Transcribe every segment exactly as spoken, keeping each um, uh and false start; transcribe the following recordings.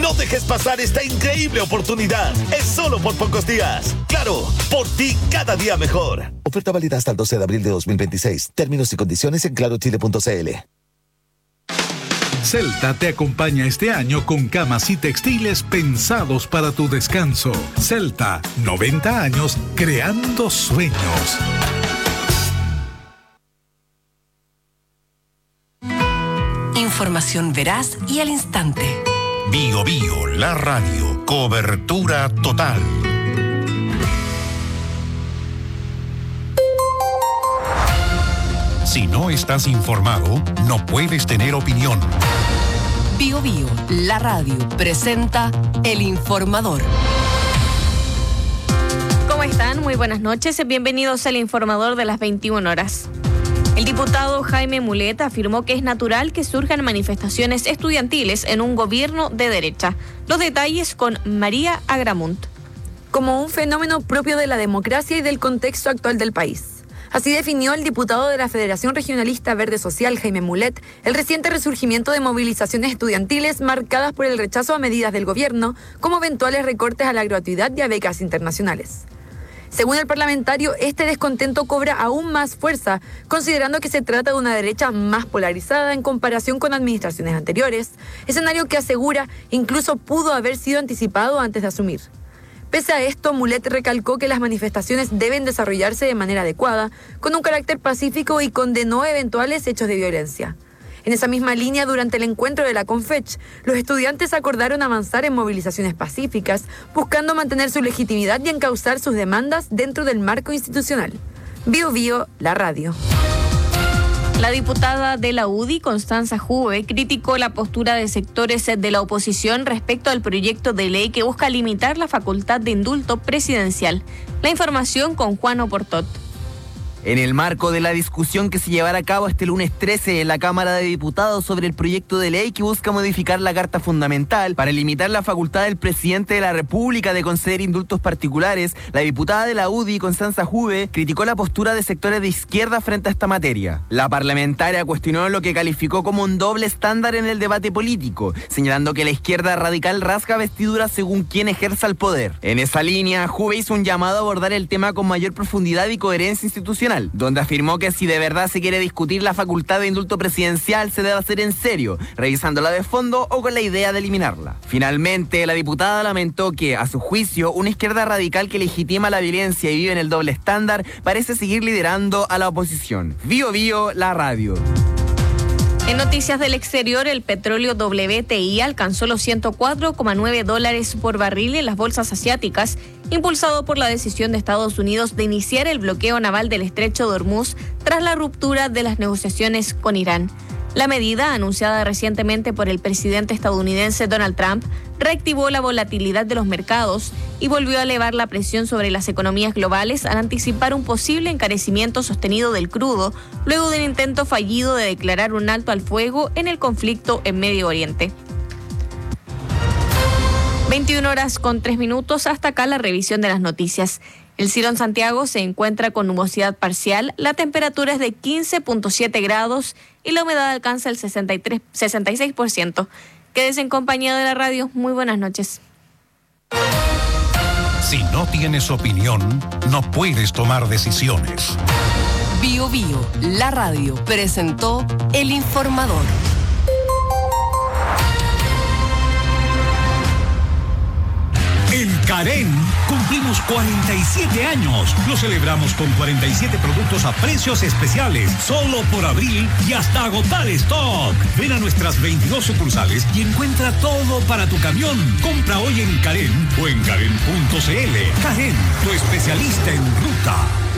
No dejes pasar esta increíble oportunidad. Es solo por pocos días. Claro, por ti cada día mejor. Oferta válida hasta el doce de abril de dos mil veintiséis. Términos y condiciones en claro chile punto c l. Celta te acompaña este año con camas y textiles pensados para tu descanso. Celta, noventa años creando sueños. Información veraz y al instante. Bio Bio, la radio, cobertura total. Si no estás informado, no puedes tener opinión. Bio Bio, la radio, presenta El Informador. ¿Cómo están? Muy buenas noches. Bienvenidos al Informador de las veintiuna horas. El diputado Jaime Mulet afirmó que es natural que surjan manifestaciones estudiantiles en un gobierno de derecha. Los detalles con María Agramunt. Como un fenómeno propio de la democracia y del contexto actual del país. Así definió el diputado de la Federación Regionalista Verde Social, Jaime Mulet, el reciente resurgimiento de movilizaciones estudiantiles marcadas por el rechazo a medidas del gobierno, como eventuales recortes a la gratuidad y a becas internacionales. Según el parlamentario, este descontento cobra aún más fuerza, considerando que se trata de una derecha más polarizada en comparación con administraciones anteriores, escenario que asegura incluso pudo haber sido anticipado antes de asumir. Pese a esto, Mulet recalcó que las manifestaciones deben desarrollarse de manera adecuada, con un carácter pacífico y condenó eventuales hechos de violencia. En esa misma línea, durante el encuentro de la Confech, los estudiantes acordaron avanzar en movilizaciones pacíficas, buscando mantener su legitimidad y encauzar sus demandas dentro del marco institucional. Bio Bio, la radio. La diputada de la U D I, Constanza Juve, criticó la postura de sectores de la oposición respecto al proyecto de ley que busca limitar la facultad de indulto presidencial. La información con Juan Oportot. En el marco de la discusión que se llevará a cabo este lunes trece en la Cámara de Diputados sobre el proyecto de ley que busca modificar la Carta Fundamental para limitar la facultad del presidente de la República de conceder indultos particulares, la diputada de la U D I, Constanza Juve, criticó la postura de sectores de izquierda frente a esta materia. La parlamentaria cuestionó lo que calificó como un doble estándar en el debate político, señalando que la izquierda radical rasga vestiduras según quien ejerza el poder. En esa línea, Juve hizo un llamado a abordar el tema con mayor profundidad y coherencia institucional, donde afirmó que si de verdad se quiere discutir la facultad de indulto presidencial se debe hacer en serio, revisándola de fondo o con la idea de eliminarla. Finalmente, la diputada lamentó que, a su juicio, una izquierda radical que legitima la violencia y vive en el doble estándar parece seguir liderando a la oposición. Bio Bio, la radio. En noticias del exterior, el petróleo W T I alcanzó los ciento cuatro coma nueve dólares por barril en las bolsas asiáticas, impulsado por la decisión de Estados Unidos de iniciar el bloqueo naval del estrecho de Hormuz tras la ruptura de las negociaciones con Irán. La medida, anunciada recientemente por el presidente estadounidense Donald Trump, reactivó la volatilidad de los mercados y volvió a elevar la presión sobre las economías globales al anticipar un posible encarecimiento sostenido del crudo, luego del intento fallido de declarar un alto al fuego en el conflicto en Medio Oriente. veintiuna horas con tres minutos, hasta acá la revisión de las noticias. El cielo en Santiago se encuentra con nubosidad parcial, la temperatura es de quince punto siete grados y la humedad alcanza el sesenta y tres, sesenta y seis por ciento. Quédese en compañía de la radio. Muy buenas noches. Si no tienes opinión, no puedes tomar decisiones. Bio Bio, la radio, presentó El Informador. En Carén cumplimos cuarenta y siete años. Lo celebramos con cuarenta y siete productos a precios especiales, solo por abril y hasta agotar stock. Ven a nuestras veintidós sucursales y encuentra todo para tu camión. Compra hoy en Carén o en carén punto c l. Carén, tu especialista en ruta.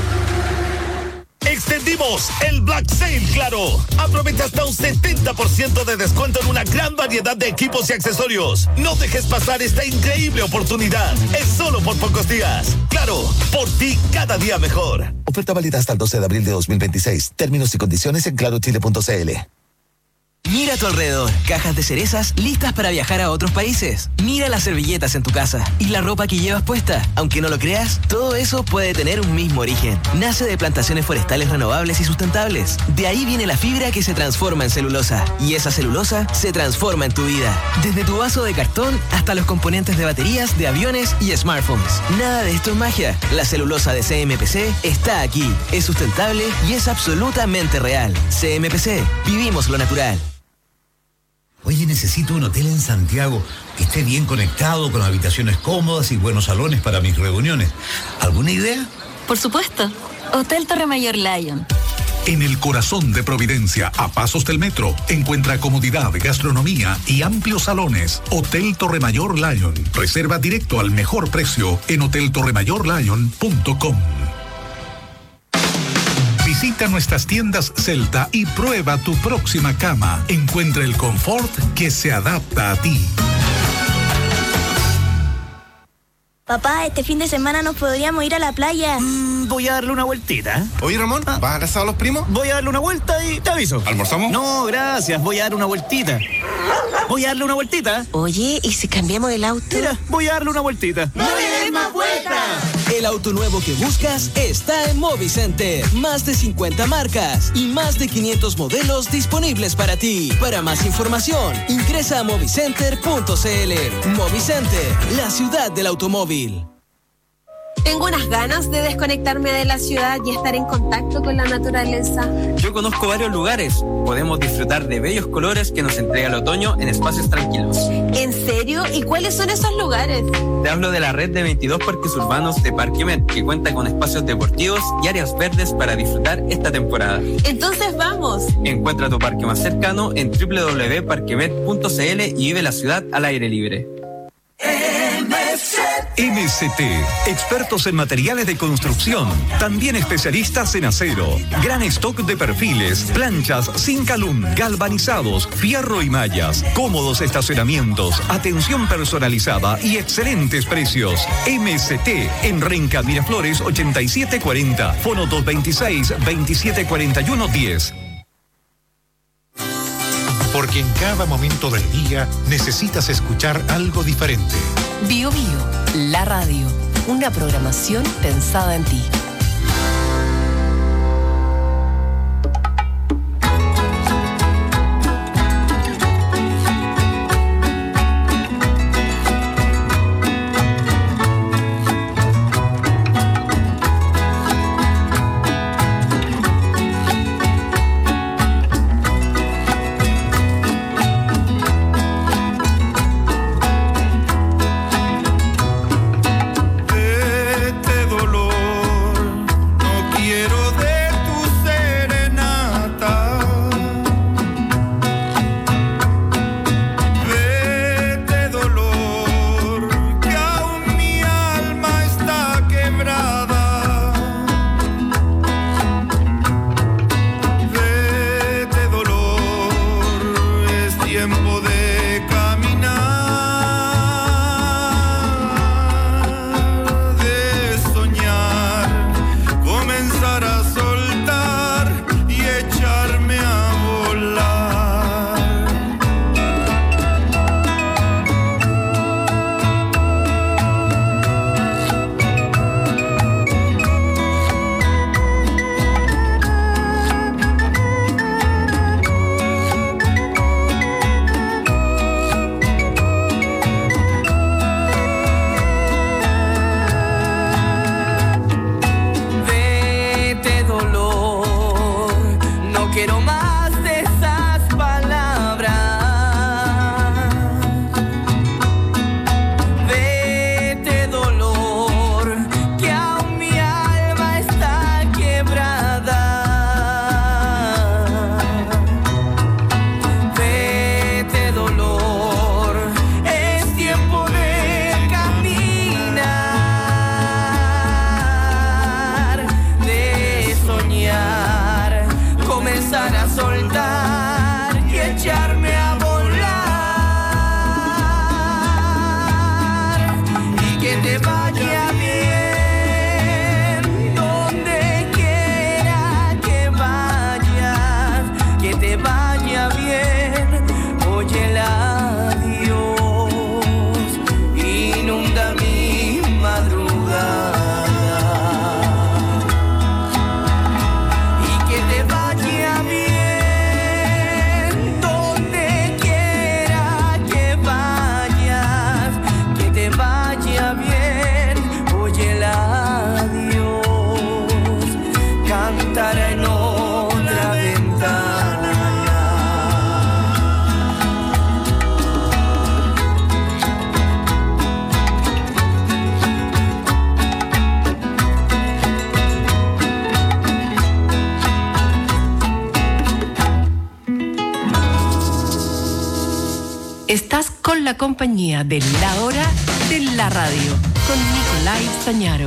Extendimos el Black Sale Claro. Aprovecha hasta un setenta por ciento de descuento en una gran variedad de equipos y accesorios. No dejes pasar esta increíble oportunidad. Es solo por pocos días. Claro, por ti cada día mejor. Oferta válida hasta el doce de abril de dos mil veintiséis. Términos y condiciones en claro chile punto c l. Mira a tu alrededor, cajas de cerezas listas para viajar a otros países. Mira las servilletas en tu casa y la ropa que llevas puesta. Aunque no lo creas, todo eso puede tener un mismo origen. Nace de plantaciones forestales renovables y sustentables. De ahí viene la fibra que se transforma en celulosa. Y esa celulosa se transforma en tu vida. Desde tu vaso de cartón hasta los componentes de baterías, de aviones y smartphones. Nada de esto es magia. La celulosa de C M P C está aquí. Es sustentable y es absolutamente real. C M P C. Vivimos lo natural. Oye, necesito un hotel en Santiago que esté bien conectado, con habitaciones cómodas y buenos salones para mis reuniones. ¿Alguna idea? Por supuesto. Hotel Torre Mayor Lion. En el corazón de Providencia, a pasos del metro, encuentra comodidad, gastronomía y amplios salones. Hotel Torre Mayor Lion. Reserva directo al mejor precio en hotel torre mayor lion punto com. Visita nuestras tiendas Celta y prueba tu próxima cama. Encuentra el confort que se adapta a ti. Papá, este fin de semana nos podríamos ir a la playa. Mm, voy a darle una vueltita. Oye, Ramón, ¿vas a abrazar a los primos? Voy a darle una vuelta y te aviso. ¿Almorzamos? No, gracias. Voy a darle una vueltita. Voy a darle una vueltita. Oye, ¿y si cambiamos el auto? Mira, voy a darle una vueltita. ¡No le des más vueltas! El auto nuevo que buscas está en Movicenter. Más de cincuenta marcas y más de quinientos modelos disponibles para ti. Para más información, ingresa a movicenter punto c l. Movicenter, la ciudad del automóvil. Tengo unas ganas de desconectarme de la ciudad y estar en contacto con la naturaleza. Yo conozco varios lugares. Podemos disfrutar de bellos colores que nos entrega el otoño en espacios tranquilos. ¿En serio? ¿Y cuáles son esos lugares? Te hablo de la red de veintidós parques urbanos de Parquemet, que cuenta con espacios deportivos y áreas verdes para disfrutar esta temporada. Entonces vamos. Encuentra tu parque más cercano en doble u doble u doble u punto parquemet punto c l y vive la ciudad al aire libre. M S T, expertos en materiales de construcción, también especialistas en acero, gran stock de perfiles, planchas, Zincalum, galvanizados, fierro y mallas, cómodos estacionamientos, atención personalizada y excelentes precios. M S T en Renca Miraflores ochenta y siete cuarenta, fono dos veintiséis, veintisiete cuarenta y uno diez. Porque en cada momento del día necesitas escuchar algo diferente. Bio Bio, la radio, una programación pensada en ti. vaya bien. con la compañía de La Hora de la Radio, con Nicolai Stañaro.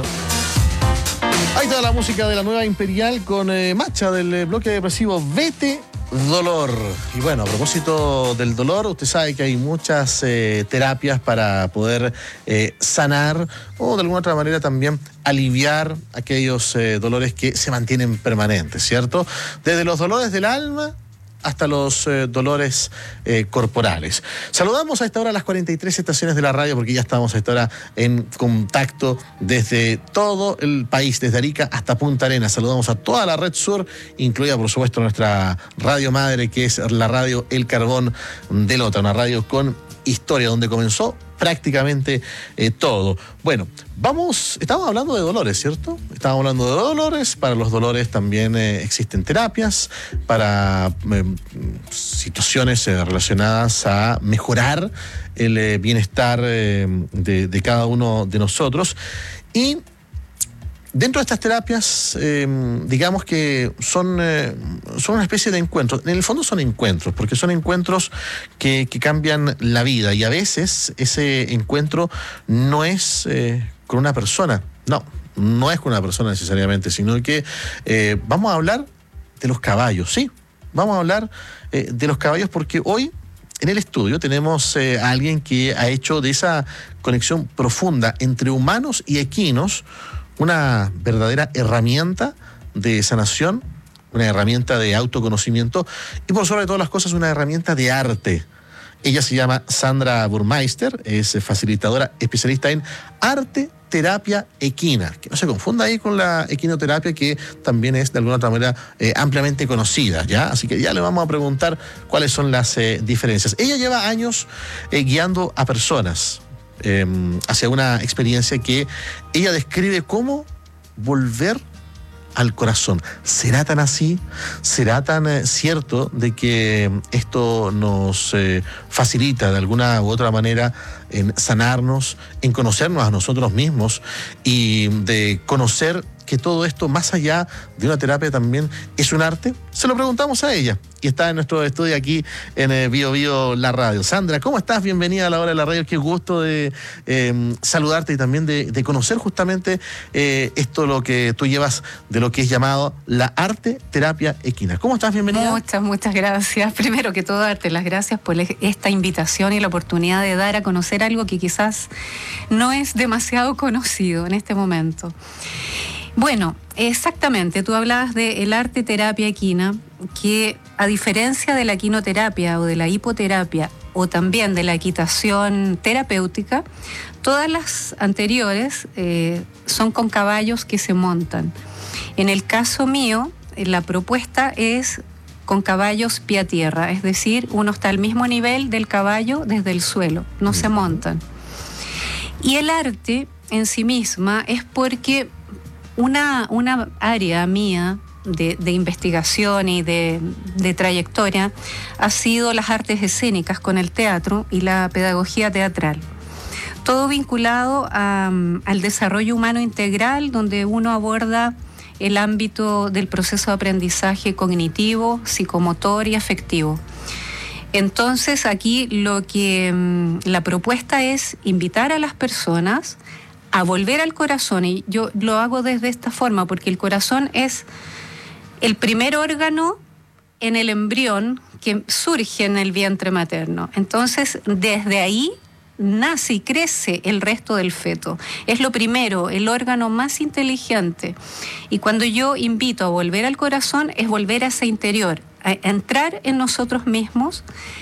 Ahí está la música de la nueva Imperial con eh, Macha del eh, bloque depresivo Vete Dolor. Y bueno, a propósito del dolor, usted sabe que hay muchas eh, terapias para poder eh, sanar o de alguna otra manera también aliviar aquellos eh, dolores que se mantienen permanentes, ¿cierto? Desde los dolores del alma hasta los eh, dolores eh, corporales. Saludamos a esta hora a las cuarenta y tres estaciones de la radio, porque ya estamos a esta hora en contacto desde todo el país, desde Arica hasta Punta Arenas. Saludamos a toda la red sur, incluida por supuesto nuestra radio madre, que es la radio El Carbón de Lota, una radio con historia, donde comenzó prácticamente eh, todo. Bueno, vamos, estamos hablando de dolores, ¿cierto? Estamos hablando de dolores. Para los dolores también eh, existen terapias para eh, situaciones eh, relacionadas a mejorar el eh, bienestar eh, de, de cada uno de nosotros. Y dentro de estas terapias, eh, digamos que son, eh, son una especie de encuentros. En el fondo son encuentros, porque son encuentros que, que cambian la vida. Y a veces ese encuentro no es eh, con una persona. No, no es con una persona necesariamente, sino que eh, vamos a hablar de los caballos, ¿sí? Vamos a hablar eh, de los caballos porque hoy en el estudio tenemos eh, a alguien que ha hecho de esa conexión profunda entre humanos y equinos una verdadera herramienta de sanación, una herramienta de autoconocimiento y por sobre todas las cosas una herramienta de arte. Ella se llama Sandra Burmeister, es facilitadora especialista en arte, terapia equina. Que no se confunda ahí con la equinoterapia, que también es de alguna otra manera eh, ampliamente conocida, ¿ya? Así que ya le vamos a preguntar cuáles son las eh, diferencias. Ella lleva años eh, guiando a personas Eh, hacia una experiencia que ella describe como volver al corazón. ¿Será tan así? ¿Será tan eh, cierto de que esto nos eh, facilita de alguna u otra manera en sanarnos, en conocernos a nosotros mismos y de conocer que todo esto, más allá de una terapia, también es un arte? Se lo preguntamos a ella y está en nuestro estudio aquí en eh, Bio Bio La Radio. Sandra, ¿cómo estás? Bienvenida a La Hora de la Radio. Qué gusto de eh, saludarte y también de, de conocer justamente eh, esto, lo que tú llevas de lo que es llamado la arte terapia equina. ¿Cómo estás? Bienvenida. Muchas, muchas gracias. Primero que todo, darte las gracias por esta invitación y la oportunidad de dar a conocer algo que quizás no es demasiado conocido en este momento. Bueno, exactamente, tú hablabas del arte terapia equina, que a diferencia de la equinoterapia o de la hipoterapia o también de la equitación terapéutica, todas las anteriores eh, son con caballos que se montan. En el caso mío, la propuesta es con caballos pie a tierra, es decir, uno está al mismo nivel del caballo desde el suelo, no se montan. Y el arte en sí misma es porque Una, una área mía de, de investigación y de, de trayectoria ha sido las artes escénicas con el teatro y la pedagogía teatral. Todo vinculado a, al desarrollo humano integral, donde uno aborda el ámbito del proceso de aprendizaje cognitivo, psicomotor y afectivo. Entonces aquí lo que la propuesta es invitar a las personas a volver al corazón, y yo lo hago desde esta forma porque el corazón es el primer órgano en el embrión que surge en el vientre materno. Entonces, desde ahí nace y crece el resto del feto. Es lo primero, el órgano más inteligente. Y cuando yo invito a volver al corazón, es volver a ese interior, a entrar en nosotros mismos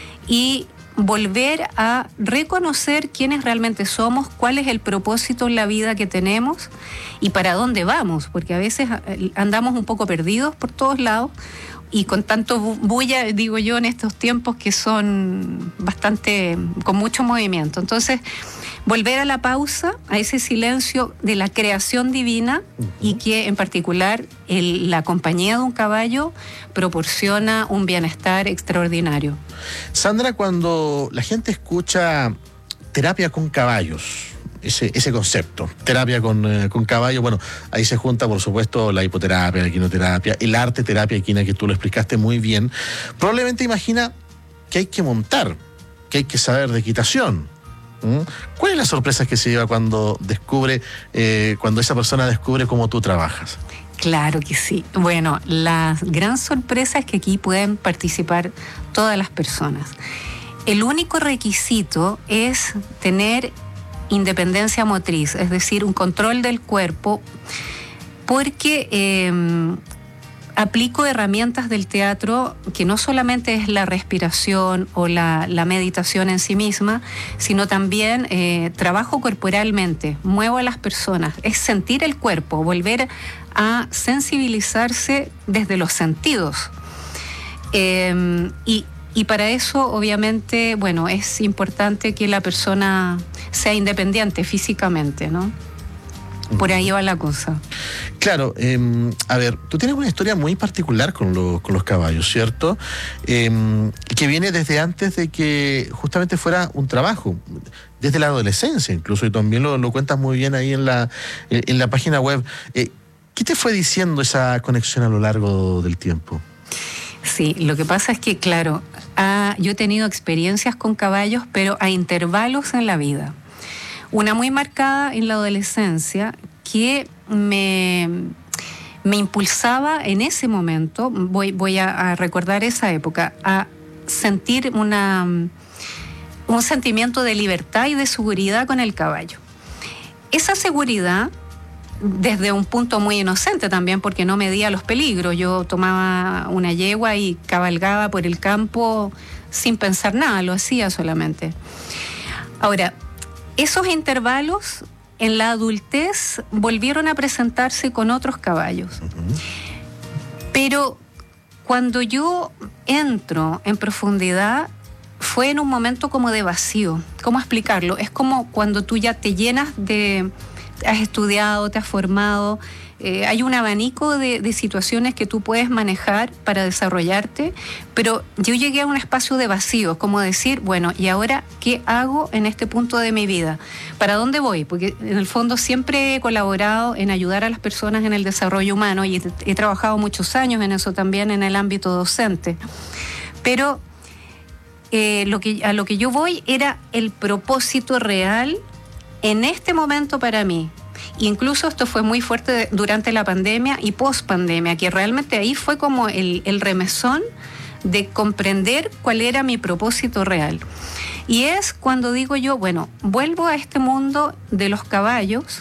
y volver a reconocer quiénes realmente somos, cuál es el propósito en la vida que tenemos y para dónde vamos, porque a veces andamos un poco perdidos por todos lados y con tanto bulla, digo yo, en estos tiempos que son bastante, con mucho movimiento. Entonces, volver a la pausa, a ese silencio de la creación divina, uh-huh. y que en particular el, la compañía de un caballo proporciona un bienestar extraordinario. Sandra, cuando la gente escucha terapia con caballos, ese, ese concepto, terapia con, eh, con caballo, bueno, ahí se junta por supuesto la hipoterapia, la equinoterapia, el arte terapia equina, que tú lo explicaste muy bien, probablemente imagina que hay que montar, que que hay que saber de equitación. ¿Mm? ¿Cuál es la sorpresa que se lleva cuando descubre, eh, cuando esa persona descubre cómo tú trabajas? Claro que sí. Bueno, la gran sorpresa es que aquí pueden participar todas las personas. El único requisito es tener independencia motriz, es decir, un control del cuerpo, porque eh, aplico herramientas del teatro que no solamente es la respiración o la, la meditación en sí misma, sino también eh, trabajo corporalmente, muevo a las personas, es sentir el cuerpo, volver a sensibilizarse desde los sentidos. Eh, y, y para eso, obviamente, bueno, es importante que la persona sea independiente físicamente, ¿no? Por ahí va la cosa. Claro, eh, a ver, tú tienes una historia muy particular con, lo, con los caballos, ¿cierto? Eh, que viene desde antes de que justamente fuera un trabajo, desde la adolescencia incluso, y también lo, lo cuentas muy bien ahí en la, en la página web. Eh, ¿Qué te fue diciendo esa conexión a lo largo del tiempo? Sí, lo que pasa es que, claro, ah, yo he tenido experiencias con caballos, pero a intervalos en la vida. Una muy marcada en la adolescencia que me, me impulsaba en ese momento, voy, voy a, a recordar esa época, a sentir una, un sentimiento de libertad y de seguridad con el caballo. Esa seguridad, desde un punto muy inocente también, porque no medía los peligros. Yo tomaba una yegua y cabalgaba por el campo sin pensar nada, lo hacía solamente. Ahora, esos intervalos en la adultez volvieron a presentarse con otros caballos. Uh-huh. Pero cuando yo entro en profundidad, fue en un momento como de vacío. ¿Cómo explicarlo? Es como cuando tú ya te llenas de... has estudiado, te has formado, eh, hay un abanico de, de situaciones que tú puedes manejar para desarrollarte, pero yo llegué a un espacio de vacío, como decir, bueno, ¿y ahora qué hago en este punto de mi vida? ¿Para dónde voy? Porque en el fondo siempre he colaborado en ayudar a las personas en el desarrollo humano y he, he trabajado muchos años en eso también en el ámbito docente. Pero eh, lo que, a lo que yo voy era el propósito real en este momento para mí. Incluso esto fue muy fuerte durante la pandemia y post-pandemia, que realmente ahí fue como el, el remesón de comprender cuál era mi propósito real. Y es cuando digo yo, bueno, vuelvo a este mundo de los caballos,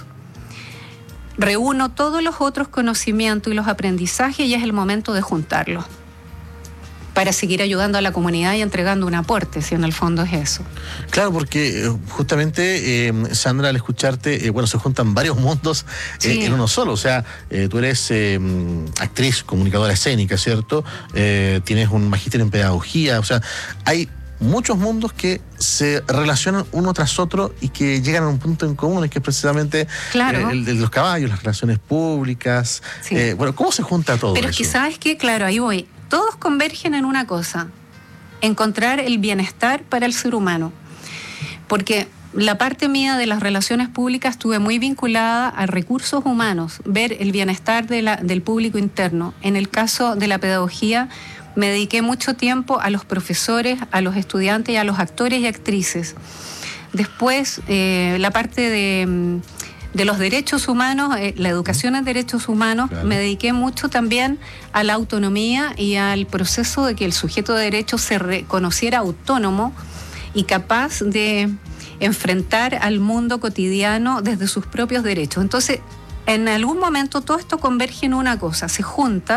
reúno todos los otros conocimientos y los aprendizajes y es el momento de juntarlos para seguir ayudando a la comunidad y entregando un aporte, si en el fondo es eso. Claro, porque justamente, eh, Sandra, al escucharte, eh, bueno, se juntan varios mundos eh, sí. en uno solo. O sea, eh, tú eres eh, actriz, comunicadora escénica, ¿cierto? Eh, tienes un magíster en pedagogía. O sea, hay muchos mundos que se relacionan uno tras otro y que llegan a un punto en común, que es precisamente claro. eh, el de los caballos, las relaciones públicas. Sí. Eh, bueno, ¿cómo se junta todo Pero eso? Pero es que, ¿sabes qué? Claro, ahí voy. Todos convergen en una cosa, encontrar el bienestar para el ser humano. Porque la parte mía de las relaciones públicas estuve muy vinculada a recursos humanos, ver el bienestar de la, del público interno. En el caso de la pedagogía, me dediqué mucho tiempo a los profesores, a los estudiantes y a los actores y actrices. Después, eh, la parte de... de los derechos humanos, eh, la educación en derechos humanos, claro. Me dediqué mucho también a la autonomía y al proceso de que el sujeto de derechos se reconociera autónomo y capaz de enfrentar al mundo cotidiano desde sus propios derechos. Entonces, en algún momento todo esto converge en una cosa, se junta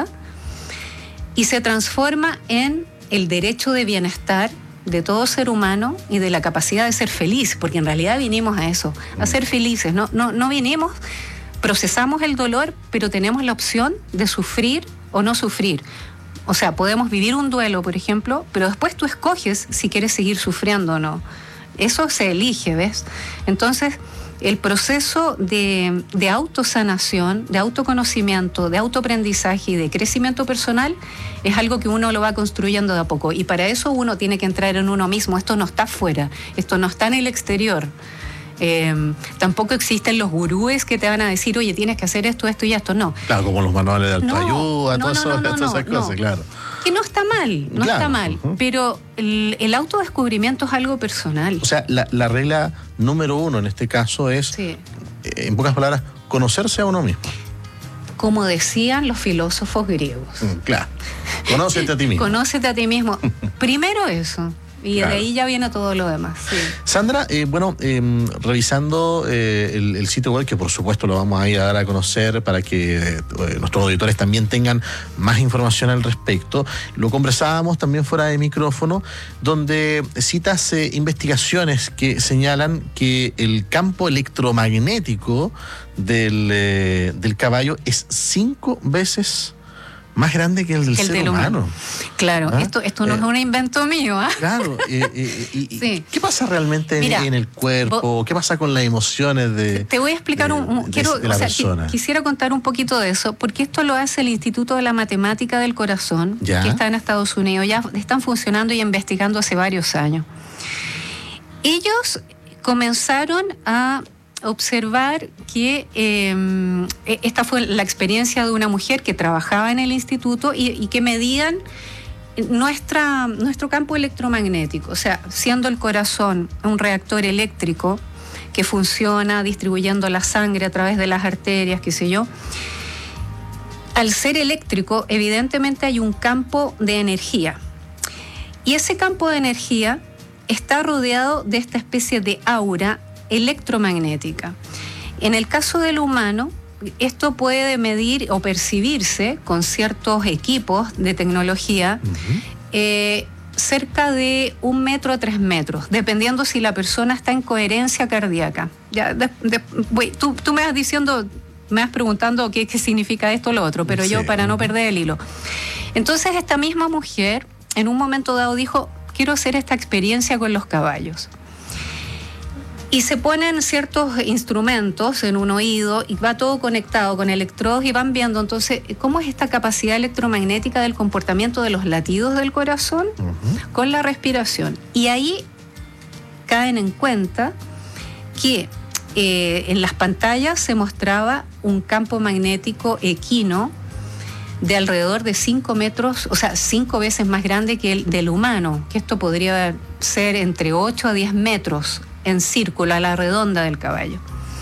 y se transforma en el derecho de bienestar de todo ser humano y de la capacidad de ser feliz, porque en realidad vinimos a eso, a ser felices. No, no, no vinimos, procesamos el dolor, pero tenemos la opción de sufrir o no sufrir. O sea, podemos vivir un duelo, por ejemplo, pero después tú escoges si quieres seguir sufriendo o no. Eso se elige, ¿ves? Entonces, el proceso de, de autosanación, de autoconocimiento, de autoaprendizaje y de crecimiento personal es algo que uno lo va construyendo de a poco. Y para eso uno tiene que entrar en uno mismo. Esto no está afuera, esto no está en el exterior. Eh, tampoco existen los gurúes que te van a decir, oye, tienes que hacer esto, esto y esto. No. Claro, como los manuales de autoayuda, no, todo no, eso, no, no, todas esas no, cosas, no. claro. Que no está mal, no Claro, está mal, uh-huh. pero el, el autodescubrimiento es algo personal. O sea, la, la regla número uno en este caso es, Sí. eh, en pocas palabras, conocerse a uno mismo. Como decían los filósofos griegos. Mm, claro. Conócete a ti mismo. Conócete a ti mismo. Primero eso. Y Claro. de ahí ya viene todo lo demás. Sí. Sandra, eh, bueno, eh, revisando eh, el, el sitio web, que por supuesto lo vamos a ir a dar a conocer para que eh, nuestros auditores también tengan más información al respecto, lo conversábamos también fuera de micrófono, donde citas eh, investigaciones que señalan que el campo electromagnético del, eh, del caballo es cinco veces más grande que el del El ser del humano. humano. Claro, ¿Ah? esto, esto no Eh, es un invento mío. ¿ah? Claro, eh, eh, y, y- Sí. ¿qué pasa realmente en, Mira, en el cuerpo? ¿Qué pasa con las emociones de, Te voy a explicar un, un- de- quiero, de la o sea, qui- persona? quisiera contar un poquito de eso, porque esto lo hace el Instituto de la Matemática del Corazón, Ya. que está en Estados Unidos, ya están funcionando y investigando hace varios años. Ellos comenzaron a observar que eh, esta fue la experiencia de una mujer que trabajaba en el instituto y, y que medían nuestra, nuestro campo electromagnético, o sea, siendo el corazón un reactor eléctrico que funciona distribuyendo la sangre a través de las arterias, qué sé yo. Al ser eléctrico, evidentemente hay un campo de energía. Y ese campo de energía está rodeado de esta especie de aura electromagnética. En el caso del humano, esto puede medir o percibirse con ciertos equipos de tecnología uh-huh. eh, cerca de un metro a tres metros, dependiendo si la persona está en coherencia cardíaca. Ya, de, de, wey, tú, tú me vas diciendo, me vas preguntando qué, qué significa esto o lo otro, pero sí. yo para no perder el hilo. Entonces esta misma mujer en un momento dado dijo, quiero hacer esta experiencia con los caballos. Y se ponen ciertos instrumentos en un oído y va todo conectado con electrodos y van viendo entonces cómo es esta capacidad electromagnética del comportamiento de los latidos del corazón uh-huh. con la respiración. Y ahí caen en cuenta que eh, en las pantallas se mostraba un campo magnético equino de alrededor de cinco metros, o sea, cinco veces más grande que el del humano, que esto podría ser entre ocho a diez metros en círculo a la redonda del caballo.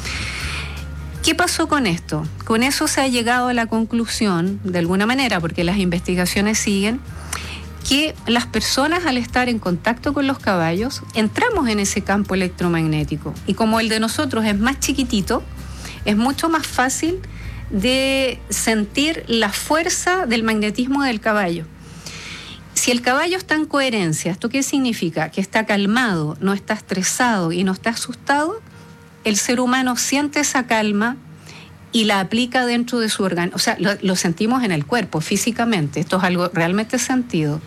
¿Qué pasó con esto? Con eso se ha llegado a la conclusión, de alguna manera, porque las investigaciones siguen, que las personas al estar en contacto con los caballos entramos en ese campo electromagnético y como el de nosotros es más chiquitito, es mucho más fácil de sentir la fuerza del magnetismo del caballo. Si el caballo está en coherencia, ¿esto qué significa? Que está calmado, no está estresado y no está asustado, el ser humano siente esa calma y la aplica dentro de su órgano. O sea, lo, lo sentimos en el cuerpo, físicamente. Esto es algo realmente sentido.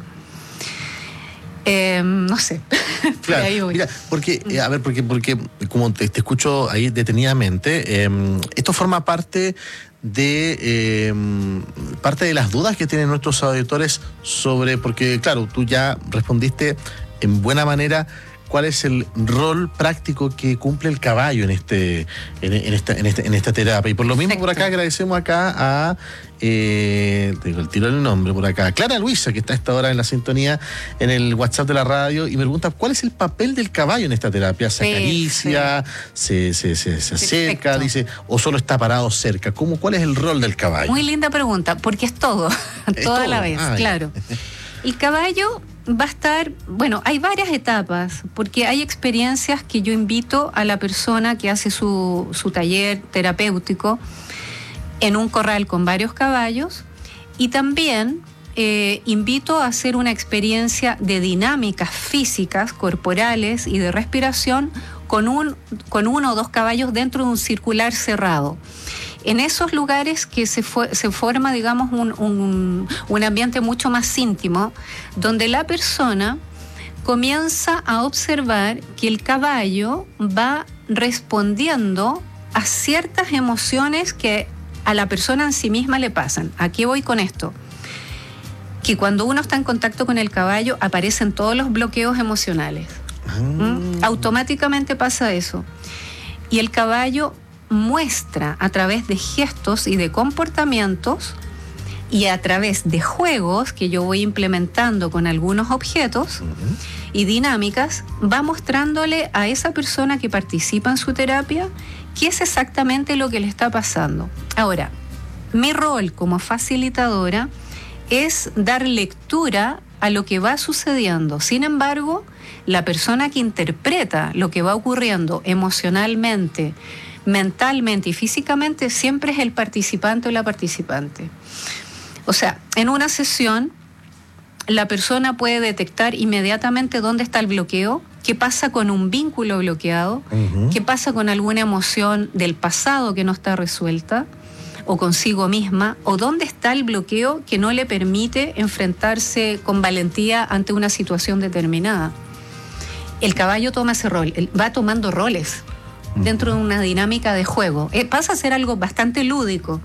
Eh, no sé. Claro, ahí voy. Mira, porque, eh, a ver, porque, porque como te, te escucho ahí detenidamente, eh, esto forma parte de eh, parte de las dudas que tienen nuestros auditores sobre, porque claro, tú ya respondiste en buena manera cuál es el rol práctico que cumple el caballo en este en, en esta en, este, en esta terapia. Y por lo mismo Perfecto. Por acá agradecemos acá a eh, tengo el tiro del nombre por acá, Clara Luisa, que está a esta hora en la sintonía en el WhatsApp de la radio y me pregunta cuál es el papel del caballo en esta terapia. ¿Se acaricia? ¿Se, se, se, se acerca? Perfecto. Dice, ¿o solo está parado cerca? ¿Cómo, ¿Cuál es el rol del caballo? Muy linda pregunta, porque es todo, ¿Es toda todo? la vez, ah, claro. El caballo va a estar, bueno, hay varias etapas, porque hay experiencias que yo invito a la persona que hace su, su taller terapéutico en un corral con varios caballos y también eh, invito a hacer una experiencia de dinámicas físicas, corporales y de respiración con, un, con uno o dos caballos dentro de un circular cerrado. En esos lugares que se, fue, se forma, digamos, un, un, un ambiente mucho más íntimo, donde la persona comienza a observar que el caballo va respondiendo a ciertas emociones que a la persona en sí misma le pasan. ¿A qué voy con esto? Que cuando uno está en contacto con el caballo aparecen todos los bloqueos emocionales. ¿Mm? Automáticamente pasa eso. Y el caballo muestra a través de gestos y de comportamientos Y a través de juegos que yo voy implementando con algunos objetos uh-huh. y dinámicas, va mostrándole a esa persona que participa en su terapia qué es exactamente lo que le está pasando. Ahora, mi rol como facilitadora es dar lectura a lo que va sucediendo. Sin embargo, la persona que interpreta lo que va ocurriendo emocionalmente, mentalmente y físicamente siempre es el participante o la participante. O sea, en una sesión la persona puede detectar inmediatamente dónde está el bloqueo, qué pasa con un vínculo bloqueado, uh-huh. qué pasa con alguna emoción del pasado que no está resuelta, o consigo misma, o dónde está el bloqueo que no le permite enfrentarse con valentía ante una situación determinada. El caballo toma ese rol, va tomando roles uh-huh. dentro de una dinámica de juego. Eh, pasa a ser algo bastante lúdico.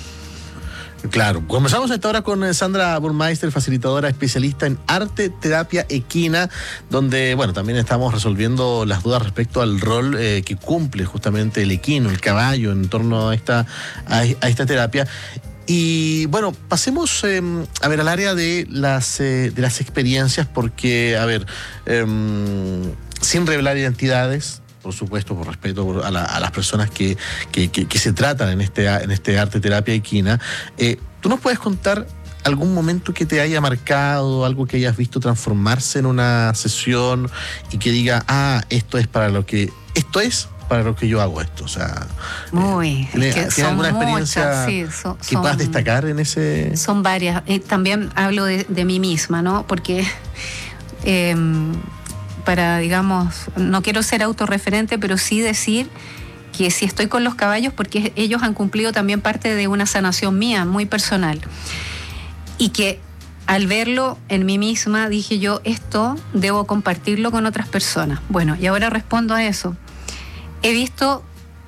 Claro, comenzamos esta hora con Sandra Burmeister, facilitadora especialista en arte terapia equina, donde, bueno, también estamos resolviendo las dudas respecto al rol eh, que cumple justamente el equino, el caballo, en torno a esta, a, a esta terapia. Y bueno, pasemos eh, a ver al área de las, eh, de las experiencias, porque, a ver, eh, sin revelar identidades, por supuesto, por respeto a, la, a las personas que, que, que, que se tratan en este, en este arte terapia equina, eh, ¿tú nos puedes contar algún momento que te haya marcado, algo que hayas visto transformarse en una sesión y que diga, ah, esto es para lo que, esto es para lo que yo hago esto? O sea, Muy, ¿tienes, ¿tienes alguna experiencia muchas, sí, son, que puedas destacar en ese? Son varias. Eh, también hablo de, de mí misma, ¿no? Porque eh, para, digamos, no quiero ser autorreferente, pero sí decir que si estoy con los caballos, porque ellos han cumplido también parte de una sanación mía, muy personal. Y que al verlo en mí misma, dije yo, esto debo compartirlo con otras personas. Bueno, y ahora respondo a eso. He visto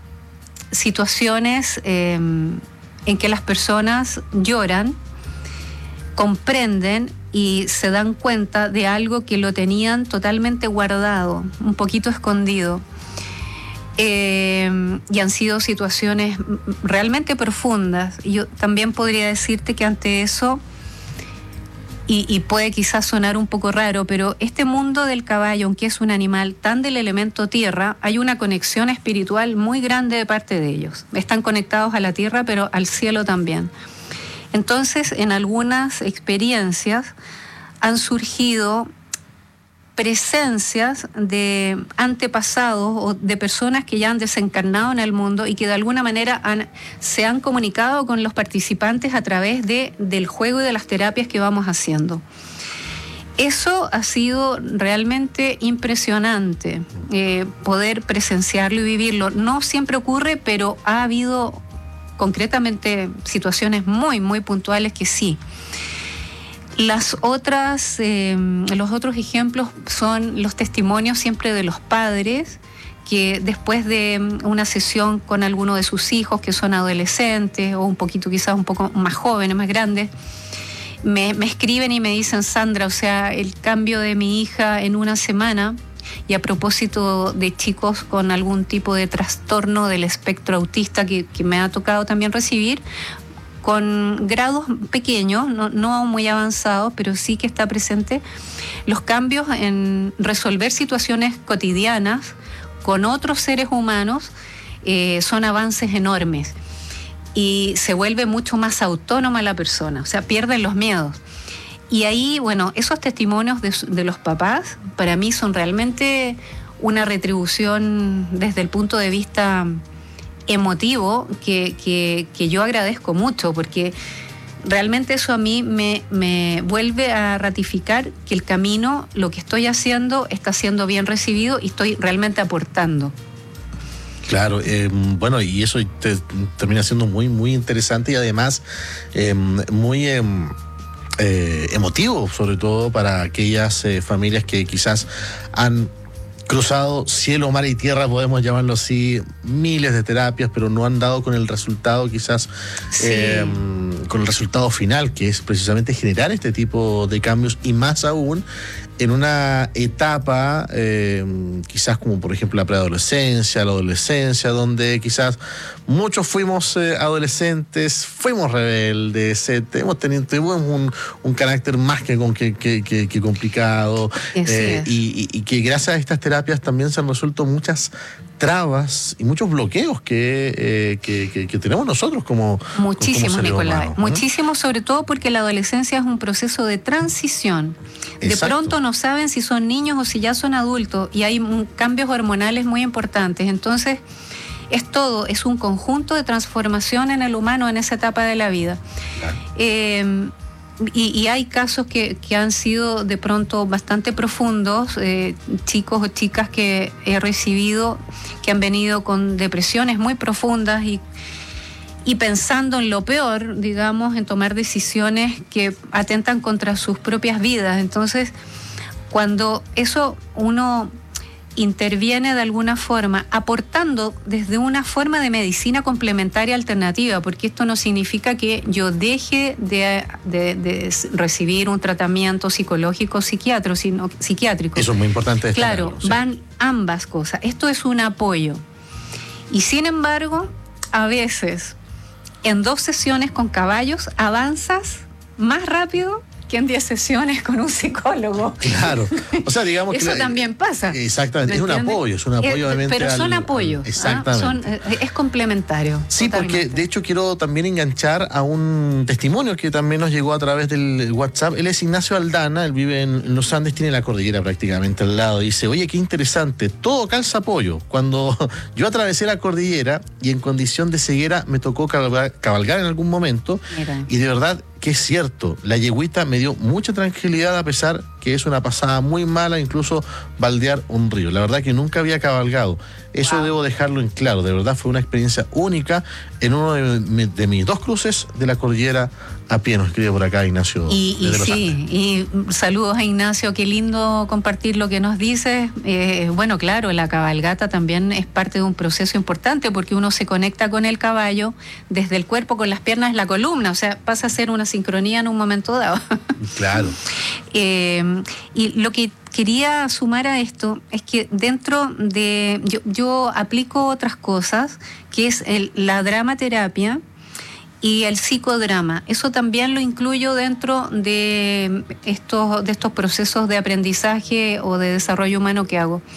situaciones eh, en que las personas lloran, comprenden y se dan cuenta de algo que lo tenían totalmente guardado, un poquito escondido. Eh, y han sido situaciones realmente profundas. Y yo también podría decirte que ante eso, y, y puede quizás sonar un poco raro, pero este mundo del caballo, aunque es un animal tan del elemento tierra, hay una conexión espiritual muy grande de parte de ellos. Están conectados a la tierra, pero al cielo también. Entonces, en algunas experiencias han surgido presencias de antepasados o de personas que ya han desencarnado en el mundo y que de alguna manera han, se han comunicado con los participantes a través de, del juego y de las terapias que vamos haciendo. Eso ha sido realmente impresionante, eh, poder presenciarlo y vivirlo. No siempre ocurre, pero ha habido concretamente situaciones muy, muy puntuales que sí. Las otras, eh, los otros ejemplos son los testimonios siempre de los padres que después de una sesión con alguno de sus hijos que son adolescentes o un poquito quizás un poco más jóvenes, más grandes, me, me escriben y me dicen, Sandra, o sea, el cambio de mi hija en una semana. Y a propósito de chicos con algún tipo de trastorno del espectro autista que, que me ha tocado también recibir, con grados pequeños, no, no muy avanzados, pero sí que está presente, los cambios en resolver situaciones cotidianas con otros seres humanos eh, son avances enormes y se vuelve mucho más autónoma la persona, o sea, pierden los miedos. Y ahí, bueno, esos testimonios de, de los papás para mí son realmente una retribución desde el punto de vista emotivo que, que, que yo agradezco mucho, porque realmente eso a mí me, me vuelve a ratificar que el camino, lo que estoy haciendo, está siendo bien recibido y estoy realmente aportando. Claro, eh, bueno, y eso te, termina siendo muy, muy interesante y además eh, muy... Eh, Eh, emotivo, sobre todo para aquellas eh, familias que quizás han cruzado cielo, mar y tierra, podemos llamarlo así, miles de terapias, pero no han dado con el resultado quizás, sí. eh, con el resultado final, que es precisamente generar este tipo de cambios y más aún en una etapa, eh, quizás como por ejemplo la preadolescencia, la adolescencia, donde quizás muchos fuimos eh, adolescentes, fuimos rebeldes, eh, hemos tenido tuvimos un, un carácter más que, con, que, que, que, que complicado, eh, y, y, y que gracias a estas terapias también se han resuelto muchas trabas y muchos bloqueos que, eh, que, que, que tenemos nosotros como muchísimos, Nicolás, ¿no? Muchísimos, sobre todo porque la adolescencia es un proceso de transición. De Exacto. pronto no saben si son niños o si ya son adultos y hay un, cambios hormonales muy importantes. Entonces, es todo, es un conjunto de transformación en el humano en esa etapa de la vida. Claro. Eh, Y, y hay casos que, que han sido de pronto bastante profundos, eh, chicos o chicas que he recibido que han venido con depresiones muy profundas y, y pensando en lo peor, digamos, en tomar decisiones que atentan contra sus propias vidas. Entonces, cuando eso uno interviene de alguna forma, aportando desde una forma de medicina complementaria alternativa, porque esto no significa que yo deje de, de, de recibir un tratamiento psicológico psiquiátrico, sino, psiquiátrico. Eso es muy importante. Claro, sí. Van ambas cosas. Esto es un apoyo. Y sin embargo, a veces, en dos sesiones con caballos, avanzas más rápido que en diez sesiones con un psicólogo. Claro. O sea, digamos Eso que... también pasa. Exactamente. Es un apoyo, es un apoyo es, obviamente. Pero son al, apoyos. Exactamente. ¿ah? Son, es complementario. Sí, totalmente. Porque de hecho quiero también enganchar a un testimonio que también nos llegó a través del WhatsApp. Él es Ignacio Aldana, él vive en los Andes, tiene la cordillera prácticamente al lado. Dice, oye, qué interesante, todo calza apoyo. Cuando yo atravesé la cordillera y en condición de ceguera me tocó cabalgar, cabalgar en algún momento. Mira. Y de verdad que es cierto, la yegüita me dio mucha tranquilidad a pesar que es una pasada muy mala, incluso baldear un río. La verdad que nunca había cabalgado. Eso wow. Debo dejarlo en claro. De verdad fue una experiencia única en uno de, de mis dos cruces de la cordillera a pie. Nos escribe por acá Ignacio. Y, y sí, y saludos a Ignacio. Qué lindo compartir lo que nos dices. Eh, bueno, claro, la cabalgata también es parte de un proceso importante porque uno se conecta con el caballo desde el cuerpo, con las piernas, la columna. O sea, pasa a ser una sincronía en un momento dado. Claro. eh, y lo que quería sumar a esto es que dentro de... Yo, yo aplico otras cosas, que es el, la dramaterapia y el psicodrama. Eso también lo incluyo dentro de estos, de estos procesos de aprendizaje o de desarrollo humano que hago.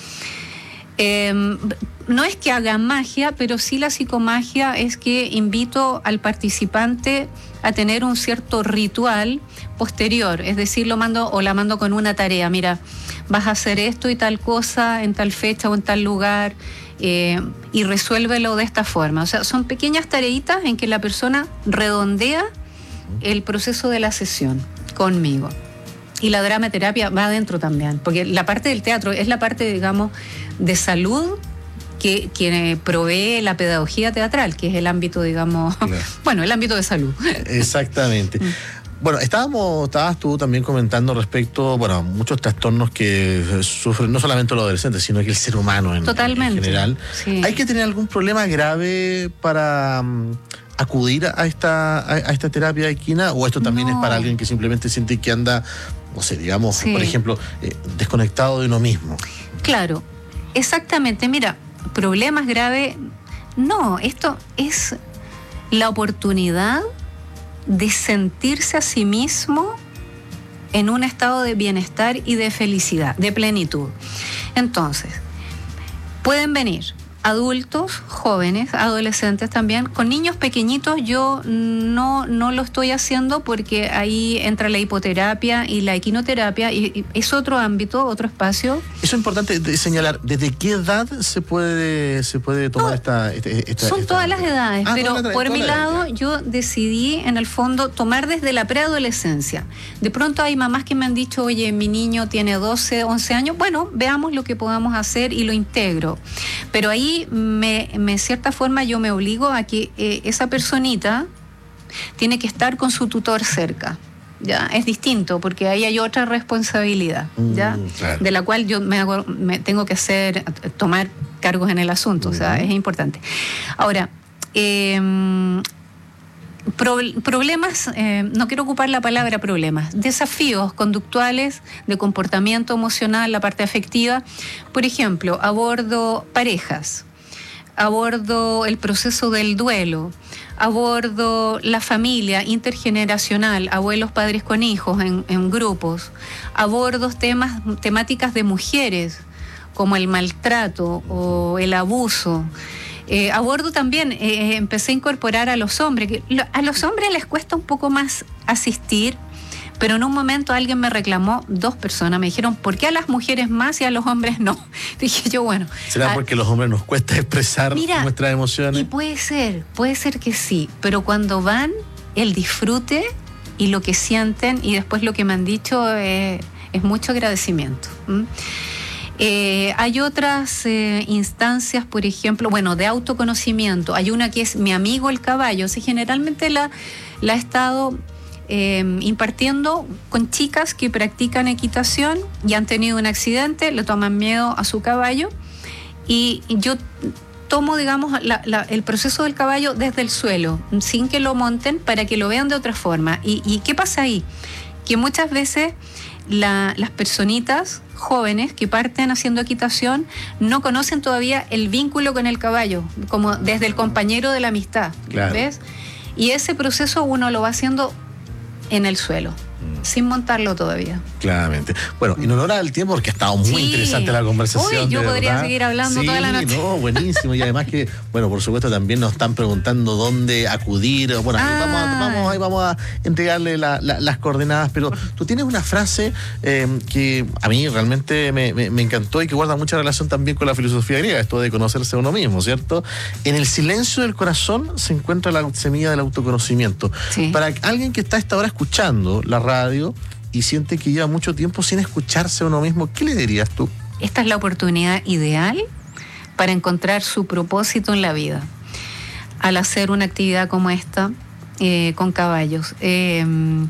Eh, no es que haga magia, pero sí la psicomagia es que invito al participante a tener un cierto ritual posterior, es decir, lo mando o la mando con una tarea. Mira, vas a hacer esto y tal cosa en tal fecha o en tal lugar, eh, y resuélvelo de esta forma. O sea, son pequeñas tareitas en que la persona redondea el proceso de la sesión conmigo. Y la dramaterapia va adentro también, porque la parte del teatro es la parte, digamos, de salud que, que provee la pedagogía teatral, que es el ámbito, digamos, claro. bueno, el ámbito de salud. Exactamente. Bueno, estábamos, estabas tú también comentando respecto, bueno, a muchos trastornos que sufren no solamente los adolescentes, sino que el ser humano en, Totalmente. en general. Sí. ¿Hay que tener algún problema grave para um, acudir a esta, a, a esta terapia equina? ¿O esto también no. es para alguien que simplemente siente que anda, no sé, digamos, sí. por ejemplo, eh, desconectado de uno mismo? Claro, exactamente. Mira, problemas graves, no, esto es la oportunidad de sentirse a sí mismo en un estado de bienestar y de felicidad, de plenitud. Entonces, pueden venir adultos, jóvenes, adolescentes también. Con niños pequeñitos yo no, no lo estoy haciendo porque ahí entra la hipoterapia y la equinoterapia y, y es otro ámbito, otro espacio. Eso es importante de señalar. ¿Desde qué edad se puede se puede tomar no, esta, esta, esta... Son esta, todas esta, las edades, ah, pero la, por mi lado edad. Yo decidí en el fondo tomar desde la preadolescencia. De pronto hay mamás que me han dicho, oye, mi niño tiene doce, once años, bueno, veamos lo que podamos hacer y lo integro. Pero ahí Me, me cierta forma yo me obligo a que eh, esa personita tiene que estar con su tutor cerca. Ya es distinto porque ahí hay otra responsabilidad, ya mm, claro. de la cual yo me, hago, me tengo que hacer tomar cargos en el asunto, mm. o sea, es importante. Ahora, eh, Pro, problemas, eh, no quiero ocupar la palabra problemas, desafíos conductuales, de comportamiento emocional, la parte afectiva. Por ejemplo, abordo parejas, abordo el proceso del duelo, abordo la familia intergeneracional, abuelos, padres con hijos en, en grupos, abordo temas, temáticas de mujeres, como el maltrato o el abuso. Eh, abordo también, eh, empecé a incorporar a los hombres, que lo, a los hombres les cuesta un poco más asistir, pero en un momento alguien me reclamó, dos personas me dijeron, ¿por qué a las mujeres más y a los hombres no? Dije yo, bueno. ¿Será a, porque a los hombres nos cuesta expresar mira, nuestras emociones? Y puede ser, puede ser que sí, pero cuando van, el disfrute y lo que sienten y después lo que me han dicho eh, es mucho agradecimiento. ¿Mm? Eh, hay otras eh, instancias, por ejemplo, bueno, de autoconocimiento. Hay una que es Mi amigo el caballo. O sea, generalmente la, la he estado eh, impartiendo con chicas que practican equitación y han tenido un accidente, le toman miedo a su caballo y yo tomo, digamos, la, la, el proceso del caballo desde el suelo, sin que lo monten, para que lo vean de otra forma. ¿Y, y qué pasa ahí? Que muchas veces la, las personitas jóvenes que parten haciendo equitación no conocen todavía el vínculo con el caballo, como desde el compañero de la amistad, claro. ¿Ves? Y ese proceso uno lo va haciendo en el suelo, mm. sin montarlo todavía. Claramente. Bueno, en honor al tiempo, porque ha estado muy sí. interesante la conversación. Uy, yo podría verdad. seguir hablando sí, toda la noche. No, buenísimo. Y además que, bueno, por supuesto también nos están preguntando dónde acudir. Bueno, ah. vamos, a, vamos, ahí vamos a entregarle la, la, las coordenadas, pero tú tienes una frase eh, que a mí realmente me, me, me encantó y que guarda mucha relación también con la filosofía griega, esto de conocerse a uno mismo, ¿cierto? En el silencio del corazón se encuentra la semilla del autoconocimiento. Sí. Para alguien que está a esta hora escuchando la radio y siente que lleva mucho tiempo sin escucharse a uno mismo, ¿qué le dirías tú? Esta es la oportunidad ideal para encontrar su propósito en la vida, al hacer una actividad como esta eh, con caballos. Eh,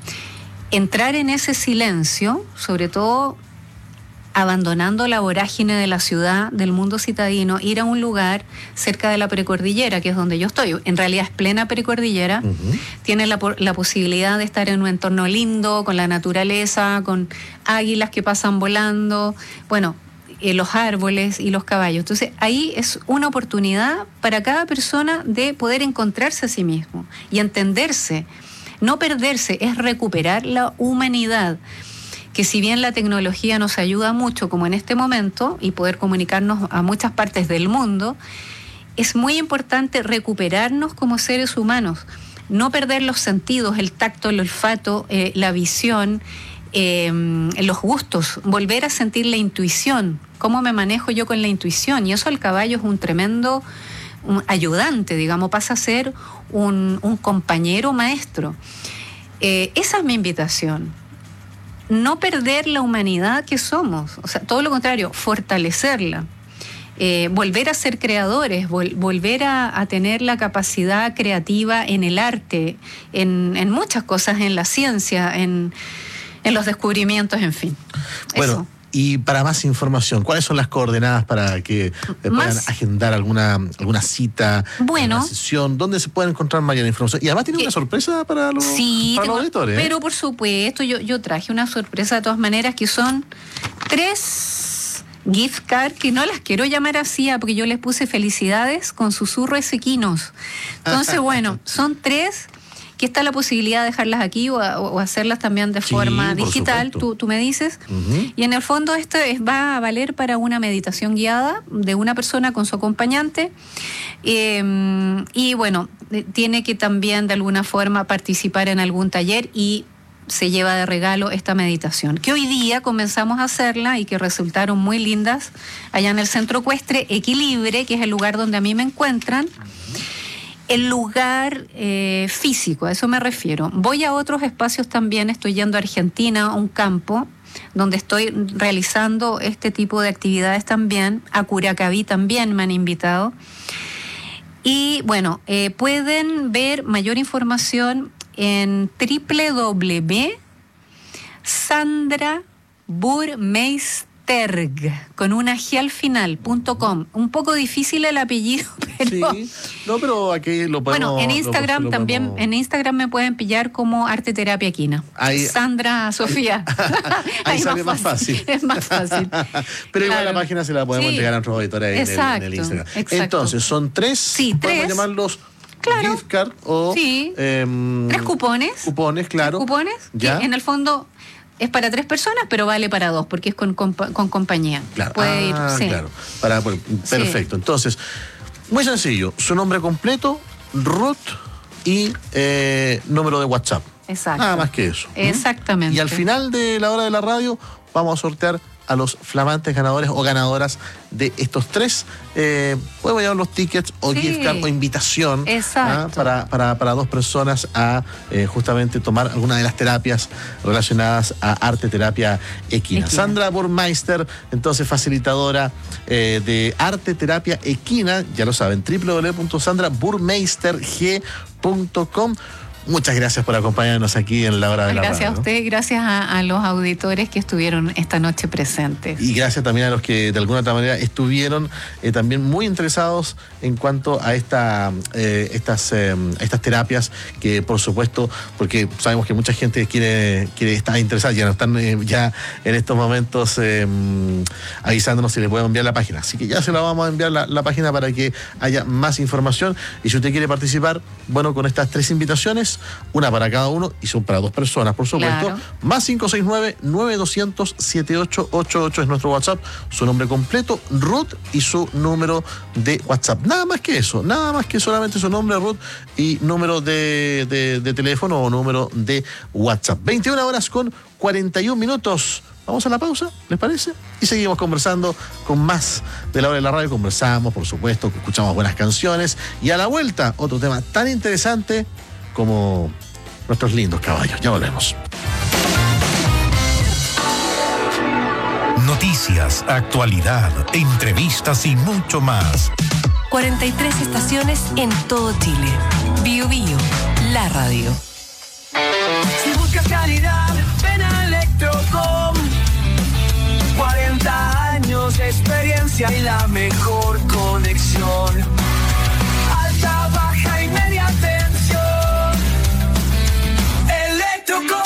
entrar en ese silencio, sobre todo abandonando la vorágine de la ciudad, del mundo citadino, ir a un lugar cerca de la precordillera, que es donde yo estoy. En realidad es plena precordillera. Uh-huh. Tiene la, la posibilidad de estar en un entorno lindo, con la naturaleza, con águilas que pasan volando, bueno, eh, los árboles y los caballos. Entonces, ahí es una oportunidad para cada persona de poder encontrarse a sí mismo y entenderse. No perderse, es recuperar la humanidad. Que si bien la tecnología nos ayuda mucho, como en este momento, y poder comunicarnos a muchas partes del mundo, es muy importante recuperarnos como seres humanos, no perder los sentidos, el tacto, el olfato, eh, la visión, eh, los gustos, volver a sentir la intuición, cómo me manejo yo con la intuición, y eso el caballo es un tremendo un ayudante, digamos, pasa a ser un, un compañero maestro. Eh, esa es mi invitación. No perder la humanidad que somos, o sea, todo lo contrario, fortalecerla, eh, volver a ser creadores, vol- volver a, a tener la capacidad creativa en el arte, en, en muchas cosas, en la ciencia, en, en los descubrimientos, en fin. Bueno. Eso. Y para más información, ¿cuáles son las coordenadas para que puedan más, agendar alguna alguna cita, bueno, alguna sesión? ¿Dónde se puede encontrar mayor información? Y además tiene que, una sorpresa para los, sí, para tengo, los auditores. Pero ¿eh? por supuesto, yo, yo traje una sorpresa de todas maneras, que son tres gift cards, que no las quiero llamar así, porque yo les puse felicidades con susurros equinos. Entonces, bueno, son tres, que está la posibilidad de dejarlas aquí o, o hacerlas también de sí, forma digital, tú, tú me dices. Uh-huh. Y en el fondo esto es, va a valer para una meditación guiada de una persona con su acompañante. Eh, y bueno, tiene que también de alguna forma participar en algún taller y se lleva de regalo esta meditación, que hoy día comenzamos a hacerla y que resultaron muy lindas allá en el Centro Ecuestre Equilibre, que es el lugar donde a mí me encuentran. El lugar eh, físico, a eso me refiero. Voy a otros espacios también, estoy yendo a Argentina, a un campo, donde estoy realizando este tipo de actividades también. A Curacaví también me han invitado. Y bueno, eh, pueden ver mayor información en doble u doble u doble u punto Sandra Burmeisterg, con una G al final, punto com. Un poco difícil el apellido, pero, sí. No, pero aquí lo podemos... Bueno, en Instagram lo, lo también, podemos... en Instagram me pueden pillar como Arte Terapia Equina. Ahí... Sandra Sofía. Ahí, Ahí sale más fácil. fácil. Es más fácil. Pero igual claro. La página se la podemos sí. entregar a nuestros auditores en, en el Instagram. Exacto. Entonces, son tres, sí, podemos tres. llamarlos claro. gift card o... Sí. Eh, tres cupones. Cupones, claro. Tres cupones. ¿Ya? En el fondo... Es para tres personas, pero vale para dos, porque es con, con, con compañía. Claro, Puede ah, ir, sí. claro. Para, perfecto. Sí. Entonces, muy sencillo. Su nombre completo, Ruth y eh, número de WhatsApp. Exacto. Nada más que eso. Exactamente. Y al final de la hora de la radio vamos a sortear a los flamantes ganadores o ganadoras de estos tres. Eh, podemos llevar los tickets o sí. gift card o invitación ¿ah? para, para, para dos personas a eh, justamente tomar alguna de las terapias relacionadas a arte terapia equina. equina. Sandra Burmeister, entonces facilitadora eh, de arte terapia equina, ya lo saben, doble u doble u doble u punto sandra burmeister g punto com. Muchas gracias por acompañarnos aquí en la hora de la radio. Gracias a usted y gracias a, a los auditores que estuvieron esta noche presentes. Y gracias también a los que de alguna otra manera estuvieron eh, también muy interesados en cuanto a esta, eh, estas, eh, estas terapias que por supuesto, porque sabemos que mucha gente quiere, quiere estar interesada, ya no están eh, ya en estos momentos eh, avisándonos si les podemos enviar la página. Así que ya se la vamos a enviar la, la página para que haya más información. Y si usted quiere participar, bueno, con estas tres invitaciones, una para cada uno y son para dos personas, por supuesto. Claro. Más cinco seis nueve, nueve dos cero cero, siete ocho ocho ocho es nuestro WhatsApp. Su nombre completo, Ruth, y su número de WhatsApp. Nada más que eso, nada más que solamente su nombre, Ruth, y número de, de, de teléfono o número de WhatsApp. veintiuna horas con cuarenta y un minutos. Vamos a la pausa, ¿les parece? Y seguimos conversando con más de la hora de la radio. Conversamos, por supuesto, escuchamos buenas canciones. Y a la vuelta, otro tema tan interesante como nuestros lindos caballos. Ya volvemos. Noticias, actualidad, entrevistas y mucho más. cuarenta y tres estaciones en todo Chile. Bio Bio, la radio. Si buscas calidad, ven a Electrocom. cuarenta años de experiencia y la mejor conexión. Alta, baja y media tensión. Electrocom.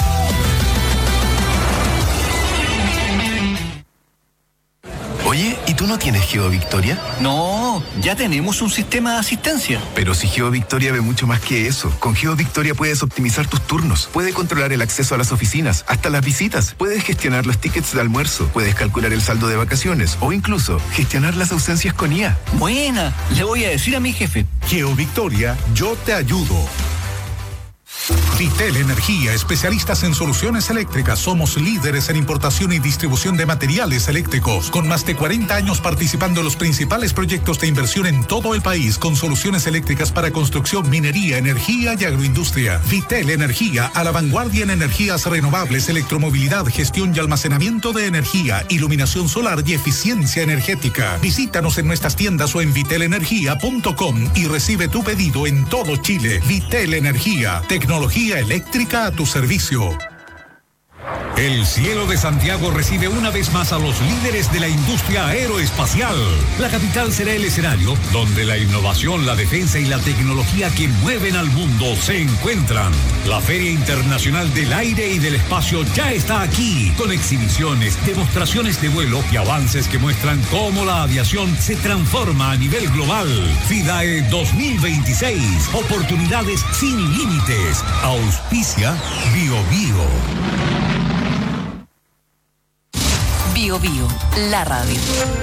Oye, ¿y tú no tienes GeoVictoria? No, ya tenemos un sistema de asistencia. Pero si GeoVictoria ve mucho más que eso. Con GeoVictoria puedes optimizar tus turnos, puedes controlar el acceso a las oficinas, hasta las visitas, puedes gestionar los tickets de almuerzo, puedes calcular el saldo de vacaciones o incluso gestionar las ausencias con I A. Buena, le voy a decir a mi jefe. GeoVictoria, yo te ayudo. Vitel Energía, especialistas en soluciones eléctricas. Somos líderes en importación y distribución de materiales eléctricos, con más de cuarenta años participando en los principales proyectos de inversión en todo el país, con soluciones eléctricas para construcción, minería, energía y agroindustria. Vitel Energía, a la vanguardia en energías renovables, electromovilidad, gestión y almacenamiento de energía, iluminación solar y eficiencia energética. Visítanos en nuestras tiendas o en vitel energía punto com y recibe tu pedido en todo Chile. Vitel Energía, tecnología eléctrica a tu servicio. El cielo de Santiago recibe una vez más a los líderes de la industria aeroespacial. La capital será el escenario donde la innovación, la defensa y la tecnología que mueven al mundo se encuentran. La Feria Internacional del Aire y del Espacio ya está aquí, con exhibiciones, demostraciones de vuelo y avances que muestran cómo la aviación se transforma a nivel global. FIDAE dos mil veintiséis, oportunidades sin límites. Auspicia Bio Bio. Bio Bio, la radio.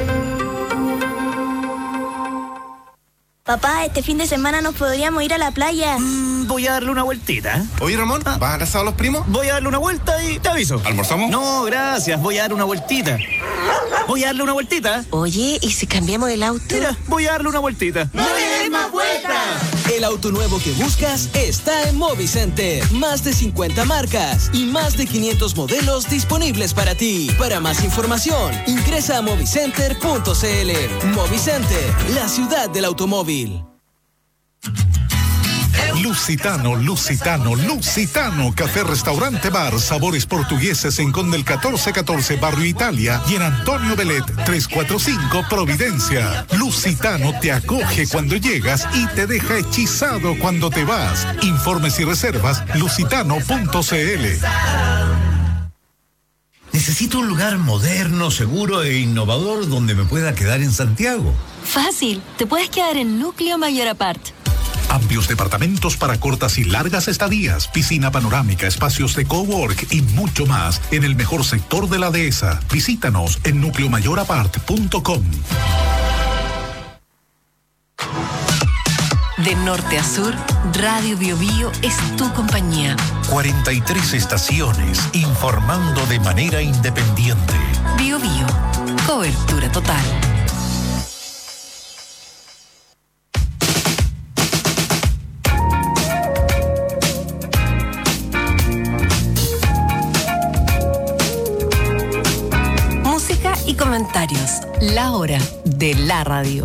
Papá, este fin de semana nos podríamos ir a la playa. Mm, voy a darle una vueltita. Oye, Ramón, ¿vas a abrazar a los primos? Voy a darle una vuelta y te aviso. ¿Almorzamos? No, gracias, voy a dar una vueltita. Voy a darle una vueltita. Oye, ¿y si cambiamos el auto? Mira, voy a darle una vueltita. ¡No le des más vueltas! El auto nuevo que buscas está en Movicenter. Más de cincuenta marcas y más de quinientos modelos disponibles para ti. Para más información, ingresa a movicenter punto cl. Movicenter, la ciudad del automóvil. Lusitano, Lusitano, Lusitano, café, restaurante, bar, sabores portugueses en Conde el catorce catorce, Barrio Italia, y en Antonio Belet, trescientos cuarenta y cinco, Providencia. Lusitano te acoge cuando llegas y te deja hechizado cuando te vas. Informes y reservas, lusitano punto c l. Necesito un lugar moderno, seguro e innovador donde me pueda quedar en Santiago. Fácil, te puedes quedar en Núcleo Mayor Apart. Amplios departamentos para cortas y largas estadías, piscina panorámica, espacios de cowork y mucho más en el mejor sector de la dehesa. Visítanos en núcleo mayor apart punto com. De norte a sur, Radio Bio Bio es tu compañía. cuarenta y tres estaciones informando de manera independiente. Bio Bio, cobertura total. Música y comentarios. La hora de la radio.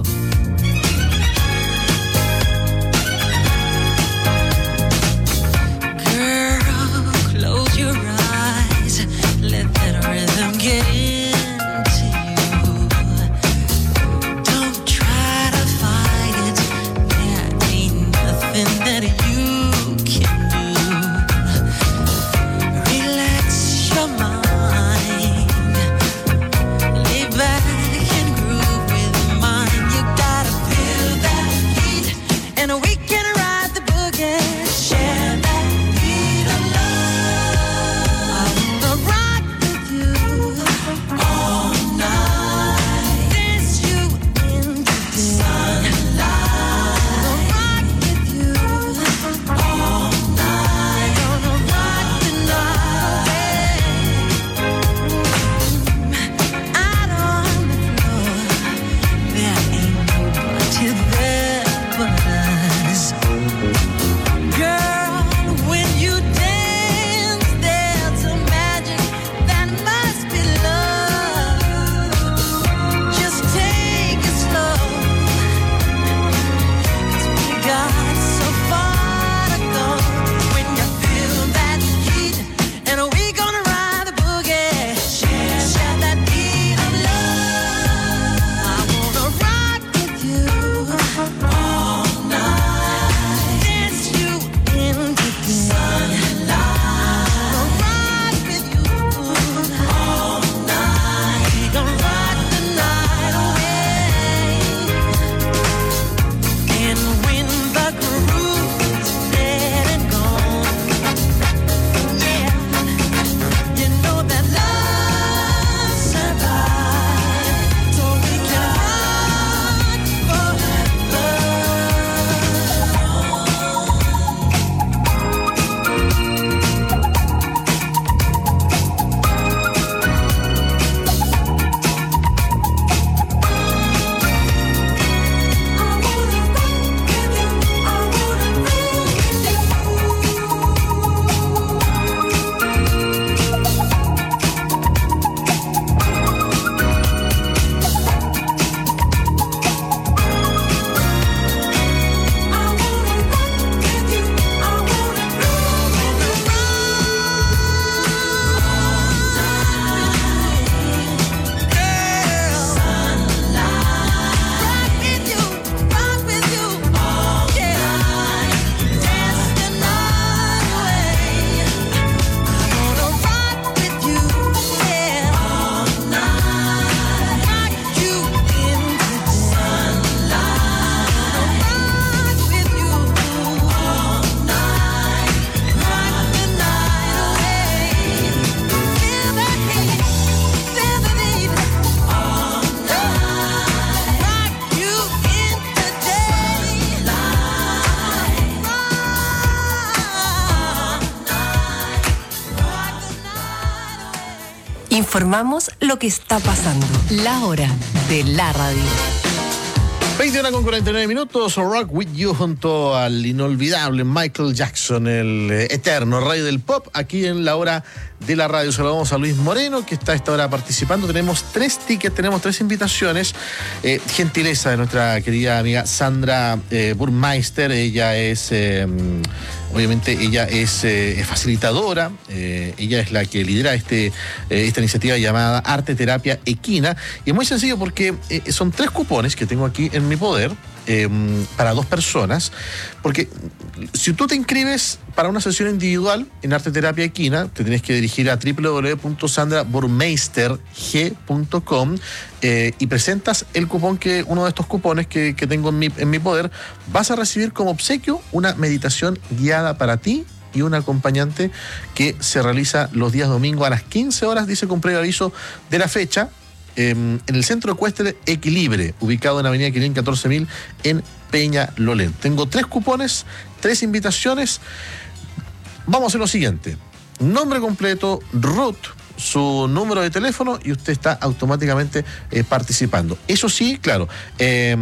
Informamos lo que está pasando. La hora de la radio. veintiuno con cuarenta y nueve minutos, Rock With You junto al inolvidable Michael Jackson, el eterno rey del pop, aquí en la hora de la radio. Saludamos a Luis Moreno, que está a esta hora participando. Tenemos tres tickets, tenemos tres invitaciones. Eh, gentileza de nuestra querida amiga Sandra eh, Burmeister. Ella es, eh, obviamente, ella es eh, facilitadora. Eh, ella es la que lidera este, eh, esta iniciativa llamada Arte Terapia Equina. Y es muy sencillo porque eh, son tres cupones que tengo aquí en mi poder. Eh, para dos personas, porque si tú te inscribes para una sesión individual en Arte Terapia Equina, te tienes que dirigir a doble u doble u doble u punto sandra burmeister g punto com eh, y presentas el cupón, que uno de estos cupones que, que tengo en mi, en mi poder, vas a recibir como obsequio una meditación guiada para ti y un acompañante que se realiza los días domingo a las quince horas, dice con previo aviso de la fecha, en el Centro Ecuestre Equilibre, ubicado en Avenida Quilín catorce mil en Peñalolén. Tengo tres cupones, tres invitaciones. Vamos a hacer lo siguiente: nombre completo, root, su número de teléfono y usted está automáticamente eh, participando. Eso sí, claro, eh,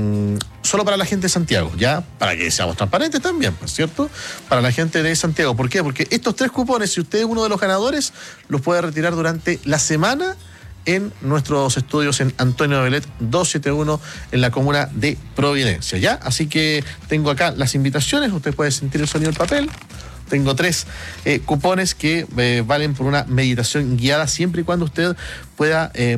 solo para la gente de Santiago, ya, para que seamos transparentes también, ¿cierto? Para la gente de Santiago. ¿Por qué? Porque estos tres cupones, si usted es uno de los ganadores, los puede retirar durante la semana en nuestros estudios en Antonio Belet doscientos setenta y uno en la comuna de Providencia, ¿ya? Así que tengo acá las invitaciones, usted puede sentir el sonido del papel. Tengo tres eh, cupones que eh, valen por una meditación guiada siempre y cuando usted pueda eh,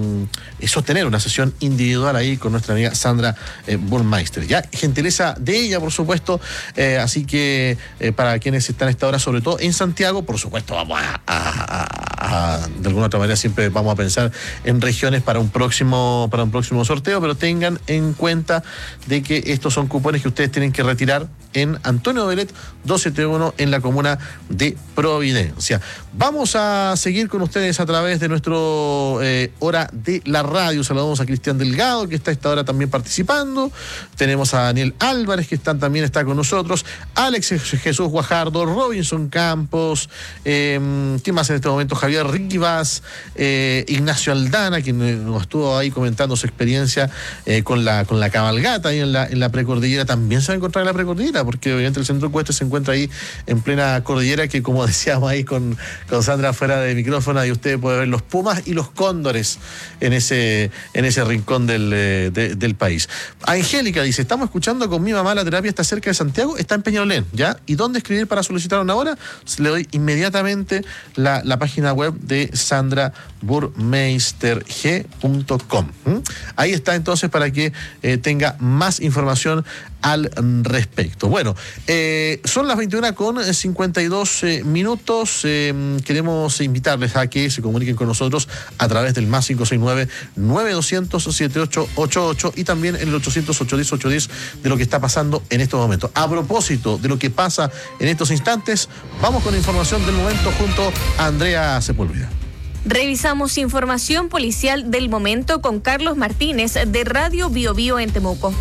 sostener una sesión individual ahí con nuestra amiga Sandra eh, Burmeister. Ya, gentileza de ella, por supuesto. Eh, así que eh, para quienes están a esta hora, sobre todo en Santiago, por supuesto, vamos a, a, a, a de alguna otra manera siempre vamos a pensar en regiones para un próximo para un próximo sorteo, pero tengan en cuenta de que estos son cupones que ustedes tienen que retirar en Antonio Belet doscientos setenta y uno en la comuna de Providencia. Vamos a seguir con ustedes a través de nuestro eh, hora de la radio. Saludamos a Cristian Delgado, que está a esta hora también participando. Tenemos a Daniel Álvarez, que está, también está con nosotros. Alex Jesús Guajardo, Robinson Campos, eh, ¿quién más en este momento? Javier Rivas, eh, Ignacio Aldana, quien nos estuvo ahí comentando su experiencia eh, con la con la cabalgata ahí en la, en la precordillera. También se va a encontrar en la precordillera, porque obviamente el Centro Ecuestre se encuentra ahí en plena cordillera, que como decíamos ahí con, con Sandra fuera de micrófono, y usted puede ver los pumas y los cóndores en ese, en ese rincón del, de, del país. Angélica dice: estamos escuchando con mi mamá, la terapia está cerca de Santiago, está en Peñalolén, ¿ya? ¿Y dónde escribir para solicitar una hora? Le doy inmediatamente la, la página web de sandra burmeister g punto com. ¿Mm? Ahí está entonces para que eh, tenga más información al respecto. Bueno, eh, son las veintiuna con cincuenta y dos eh, minutos. Eh, queremos invitarles a que se comuniquen con nosotros a través del más cinco seis nueve, nueve dos cero cero, siete ocho ocho ocho y también en el ochocientos, ochocientos diez, ochocientos diez de lo que está pasando en estos momentos. A propósito de lo que pasa en estos instantes, vamos con información del momento junto a Andrea Sepúlveda. Revisamos información policial del momento con Carlos Martínez de Radio Bio Bio en Temuco.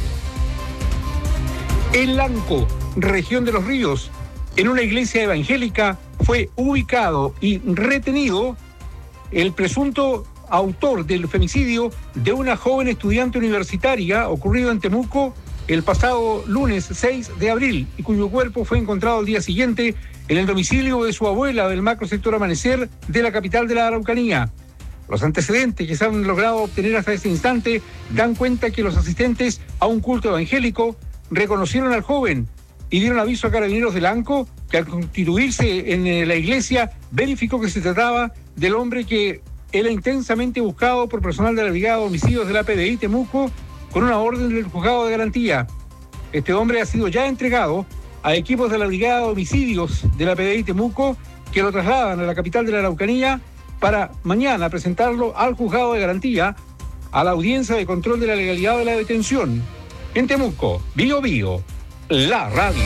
En Lanco, región de Los Ríos, en una iglesia evangélica fue ubicado y retenido el presunto autor del femicidio de una joven estudiante universitaria ocurrido en Temuco el pasado lunes seis de abril y cuyo cuerpo fue encontrado al día siguiente en el domicilio de su abuela del macrosector Amanecer de la capital de la Araucanía. Los antecedentes que se han logrado obtener hasta este instante dan cuenta que los asistentes a un culto evangélico reconocieron al joven y dieron aviso a carabineros de Lanco, que al constituirse en la iglesia verificó que se trataba del hombre que era intensamente buscado por personal de la Brigada de Homicidios de la P D I Temuco con una orden del juzgado de garantía. Este hombre ha sido ya entregado a equipos de la Brigada de Homicidios de la P D I Temuco, que lo trasladan a la capital de la Araucanía para mañana presentarlo al juzgado de garantía a la audiencia de control de la legalidad de la detención. En Temuco, Bio Bio, la radio.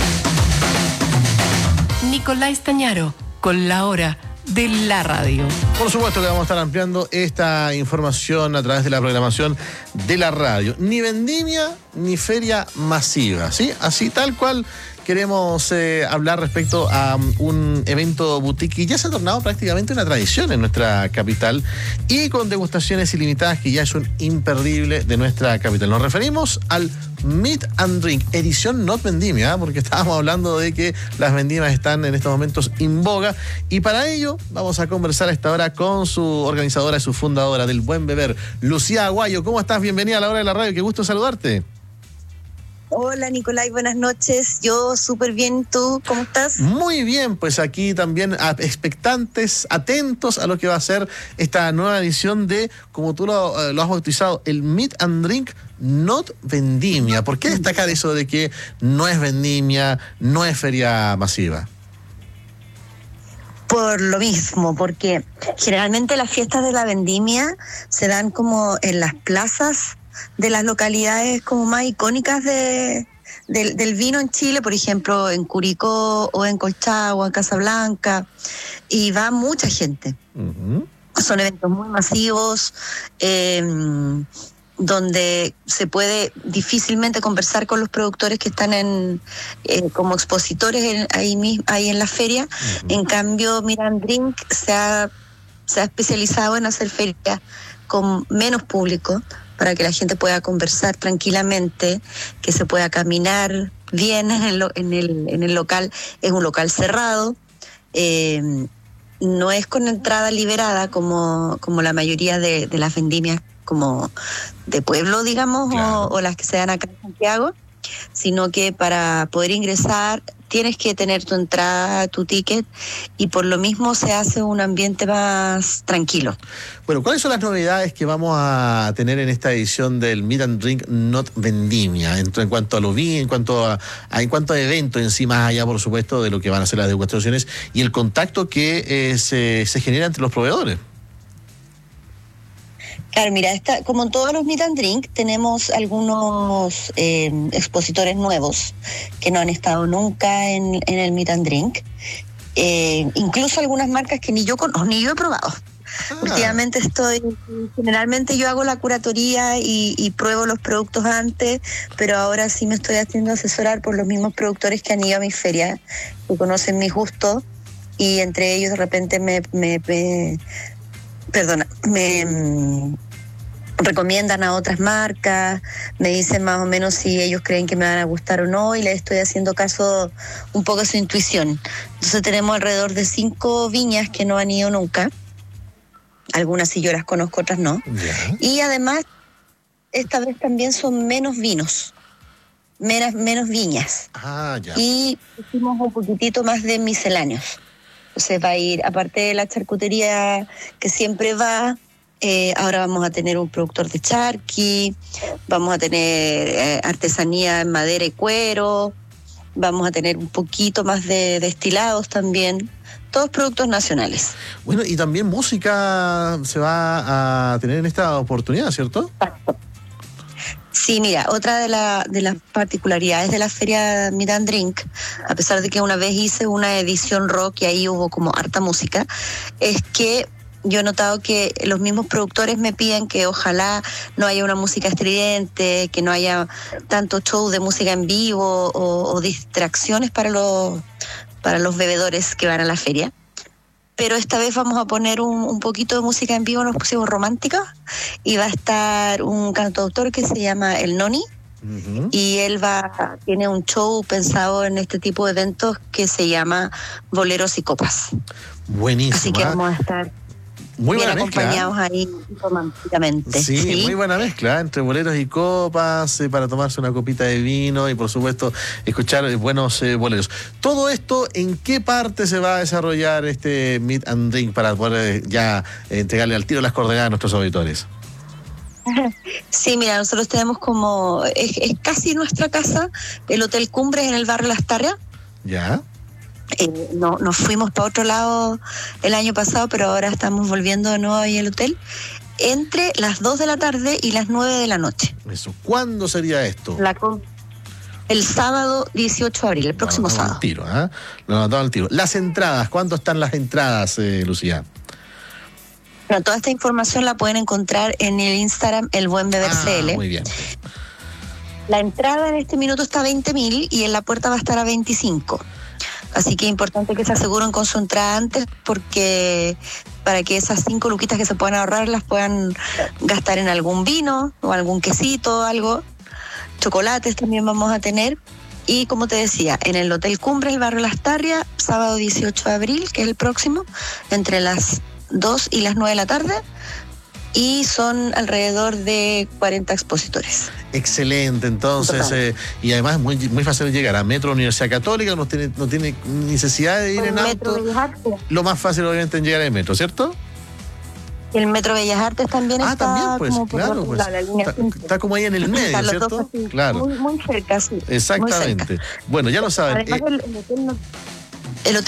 Nicolás Stañaro, con la hora de la radio. Por supuesto que vamos a estar ampliando esta información a través de la programación de la radio. Ni vendimia ni feria masiva, ¿sí? Así tal cual queremos eh, hablar respecto a um, un evento boutique que ya se ha tornado prácticamente una tradición en nuestra capital y con degustaciones ilimitadas que ya es un imperdible de nuestra capital. Nos referimos al Meet and Drink, edición Not Vendimia, ¿eh? Porque estábamos hablando de que las vendimias están en estos momentos en boga y para ello vamos a conversar a esta hora con su organizadora y su fundadora del Buen Beber, Lucía Aguayo. ¿Cómo estás? Bienvenida a la hora de la radio, qué gusto saludarte. Hola Nicolai, buenas noches. Yo súper bien, ¿tú cómo estás? Muy bien, pues aquí también expectantes, atentos a lo que va a ser esta nueva edición de, como tú lo, lo has bautizado, el Meet and Drink Not Vendimia. ¿Por qué destacar eso de que no es vendimia, no es feria masiva? Por lo mismo, porque generalmente las fiestas de la vendimia se dan como en las plazas de las localidades como más icónicas de, de, del vino en Chile, por ejemplo, en Curicó o en Colchagua, en Casablanca, y va mucha gente. Uh-huh. Son eventos muy masivos, eh, donde se puede difícilmente conversar con los productores que están en eh, como expositores en, ahí, ahí en la feria. Uh-huh. En cambio, Meet and Drink se ha, se ha especializado en hacer ferias con menos público, para que la gente pueda conversar tranquilamente, que se pueda caminar bien en el, en el, en el local. Es un local cerrado, eh, no es con entrada liberada como, como la mayoría de, de las vendimias como de pueblo, digamos, claro. o, o las que se dan acá en Santiago, sino que para poder ingresar tienes que tener tu entrada, tu ticket, y por lo mismo se hace un ambiente más tranquilo. Bueno, ¿cuáles son las novedades que vamos a tener en esta edición del Meet and Drink Not Vendimia? En, en cuanto a lo vi, en cuanto a, a en cuanto a evento en sí, más allá, por supuesto, de lo que van a ser las degustaciones y el contacto que eh, se, se genera entre los proveedores. Claro, mira, esta, como en todos los Meet and Drink, tenemos algunos eh, expositores nuevos que no han estado nunca en, en el Meet and Drink. Eh, incluso algunas marcas que ni yo conozco, ni yo he probado. Ah. Últimamente estoy, generalmente yo hago la curatoría y, y pruebo los productos antes, pero ahora sí me estoy haciendo asesorar por los mismos productores que han ido a mis ferias, que conocen mis gustos, y entre ellos de repente me... me, me Perdona, me mm, recomiendan a otras marcas, me dicen más o menos si ellos creen que me van a gustar o no, y les estoy haciendo caso un poco a su intuición. Entonces tenemos alrededor de cinco viñas que no han ido nunca. Algunas sí yo las conozco, otras no. Yeah. Y además, esta vez también son menos vinos, menos, menos viñas. Ah, ya. Y hicimos un poquitito más de misceláneos. Entonces va a ir, aparte de la charcutería que siempre va, eh, ahora vamos a tener un productor de charqui, vamos a tener eh, artesanía en madera y cuero, vamos a tener un poquito más de destilados también, todos productos nacionales. Bueno, y también música se va a tener en esta oportunidad, ¿cierto? Exacto. Sí, mira, otra de, la, de las particularidades de la feria Meet and Drink, a pesar de que una vez hice una edición rock y ahí hubo como harta música, es que yo he notado que los mismos productores me piden que ojalá no haya una música estridente, que no haya tanto show de música en vivo o, o distracciones para los, para los bebedores que van a la feria. Pero esta vez vamos a poner un, un poquito de música en vivo, nos pusimos románticos, y va a estar un cantautor que se llama El Noni, uh-huh. y él va tiene un show pensado en este tipo de eventos que se llama Boleros y Copas. Buenísimo. Así que vamos a estar muy bien buena acompañados mezcla. Ahí románticamente. Sí, sí, muy buena mezcla, entre boleros y copas, eh, para tomarse una copita de vino y por supuesto escuchar eh, buenos eh, boleros. Todo esto, ¿en qué parte se va a desarrollar este Meet and Drink para poder eh, ya eh, entregarle al tiro las coordenadas a nuestros auditores? Sí, mira, nosotros tenemos como, es, es casi nuestra casa, el Hotel Cumbres en el barrio Las Tarrias. Ya. Eh, no, nos fuimos para otro lado el año pasado, pero ahora estamos volviendo de nuevo ahí al hotel, entre las dos de la tarde y las nueve de la noche. Eso. ¿Cuándo sería esto? La con... El sábado dieciocho de abril, el próximo no, no, sábado. Al tiro, ¿eh? Lo anotamos al tiro. Las entradas, ¿cuánto están las entradas, eh, Lucía? Bueno, toda esta información la pueden encontrar en el Instagram El Buen Beber Ah, C L. muy bien. La entrada en este minuto está a veinte mil y en la puerta va a estar a veinticinco. Así que es importante que se aseguren con su entrada antes, porque para que esas cinco luquitas que se puedan ahorrar las puedan gastar en algún vino o algún quesito, algo. Chocolates también vamos a tener. Y como te decía, en el Hotel Cumbre, el barrio Las Tarrias, sábado dieciocho de abril, que es el próximo, entre las dos y las nueve de la tarde. Y son alrededor de cuarenta expositores. Excelente, entonces, eh, y además muy, muy fácil de llegar a Metro Universidad Católica, no tiene, no tiene necesidad de ir El en Metro auto. Bellas Artes. Lo más fácil obviamente es llegar al metro, ¿cierto? Y el Metro Bellas Artes también Ah, está también, pues, como por claro, otro pues, lado, la línea está, cinco. está como ahí en el medio, Están los ¿cierto? dos así, Claro. Muy, muy cerca, sí. Exactamente. Muy cerca. Bueno, ya lo saben. Además, eh, el, el hotel no,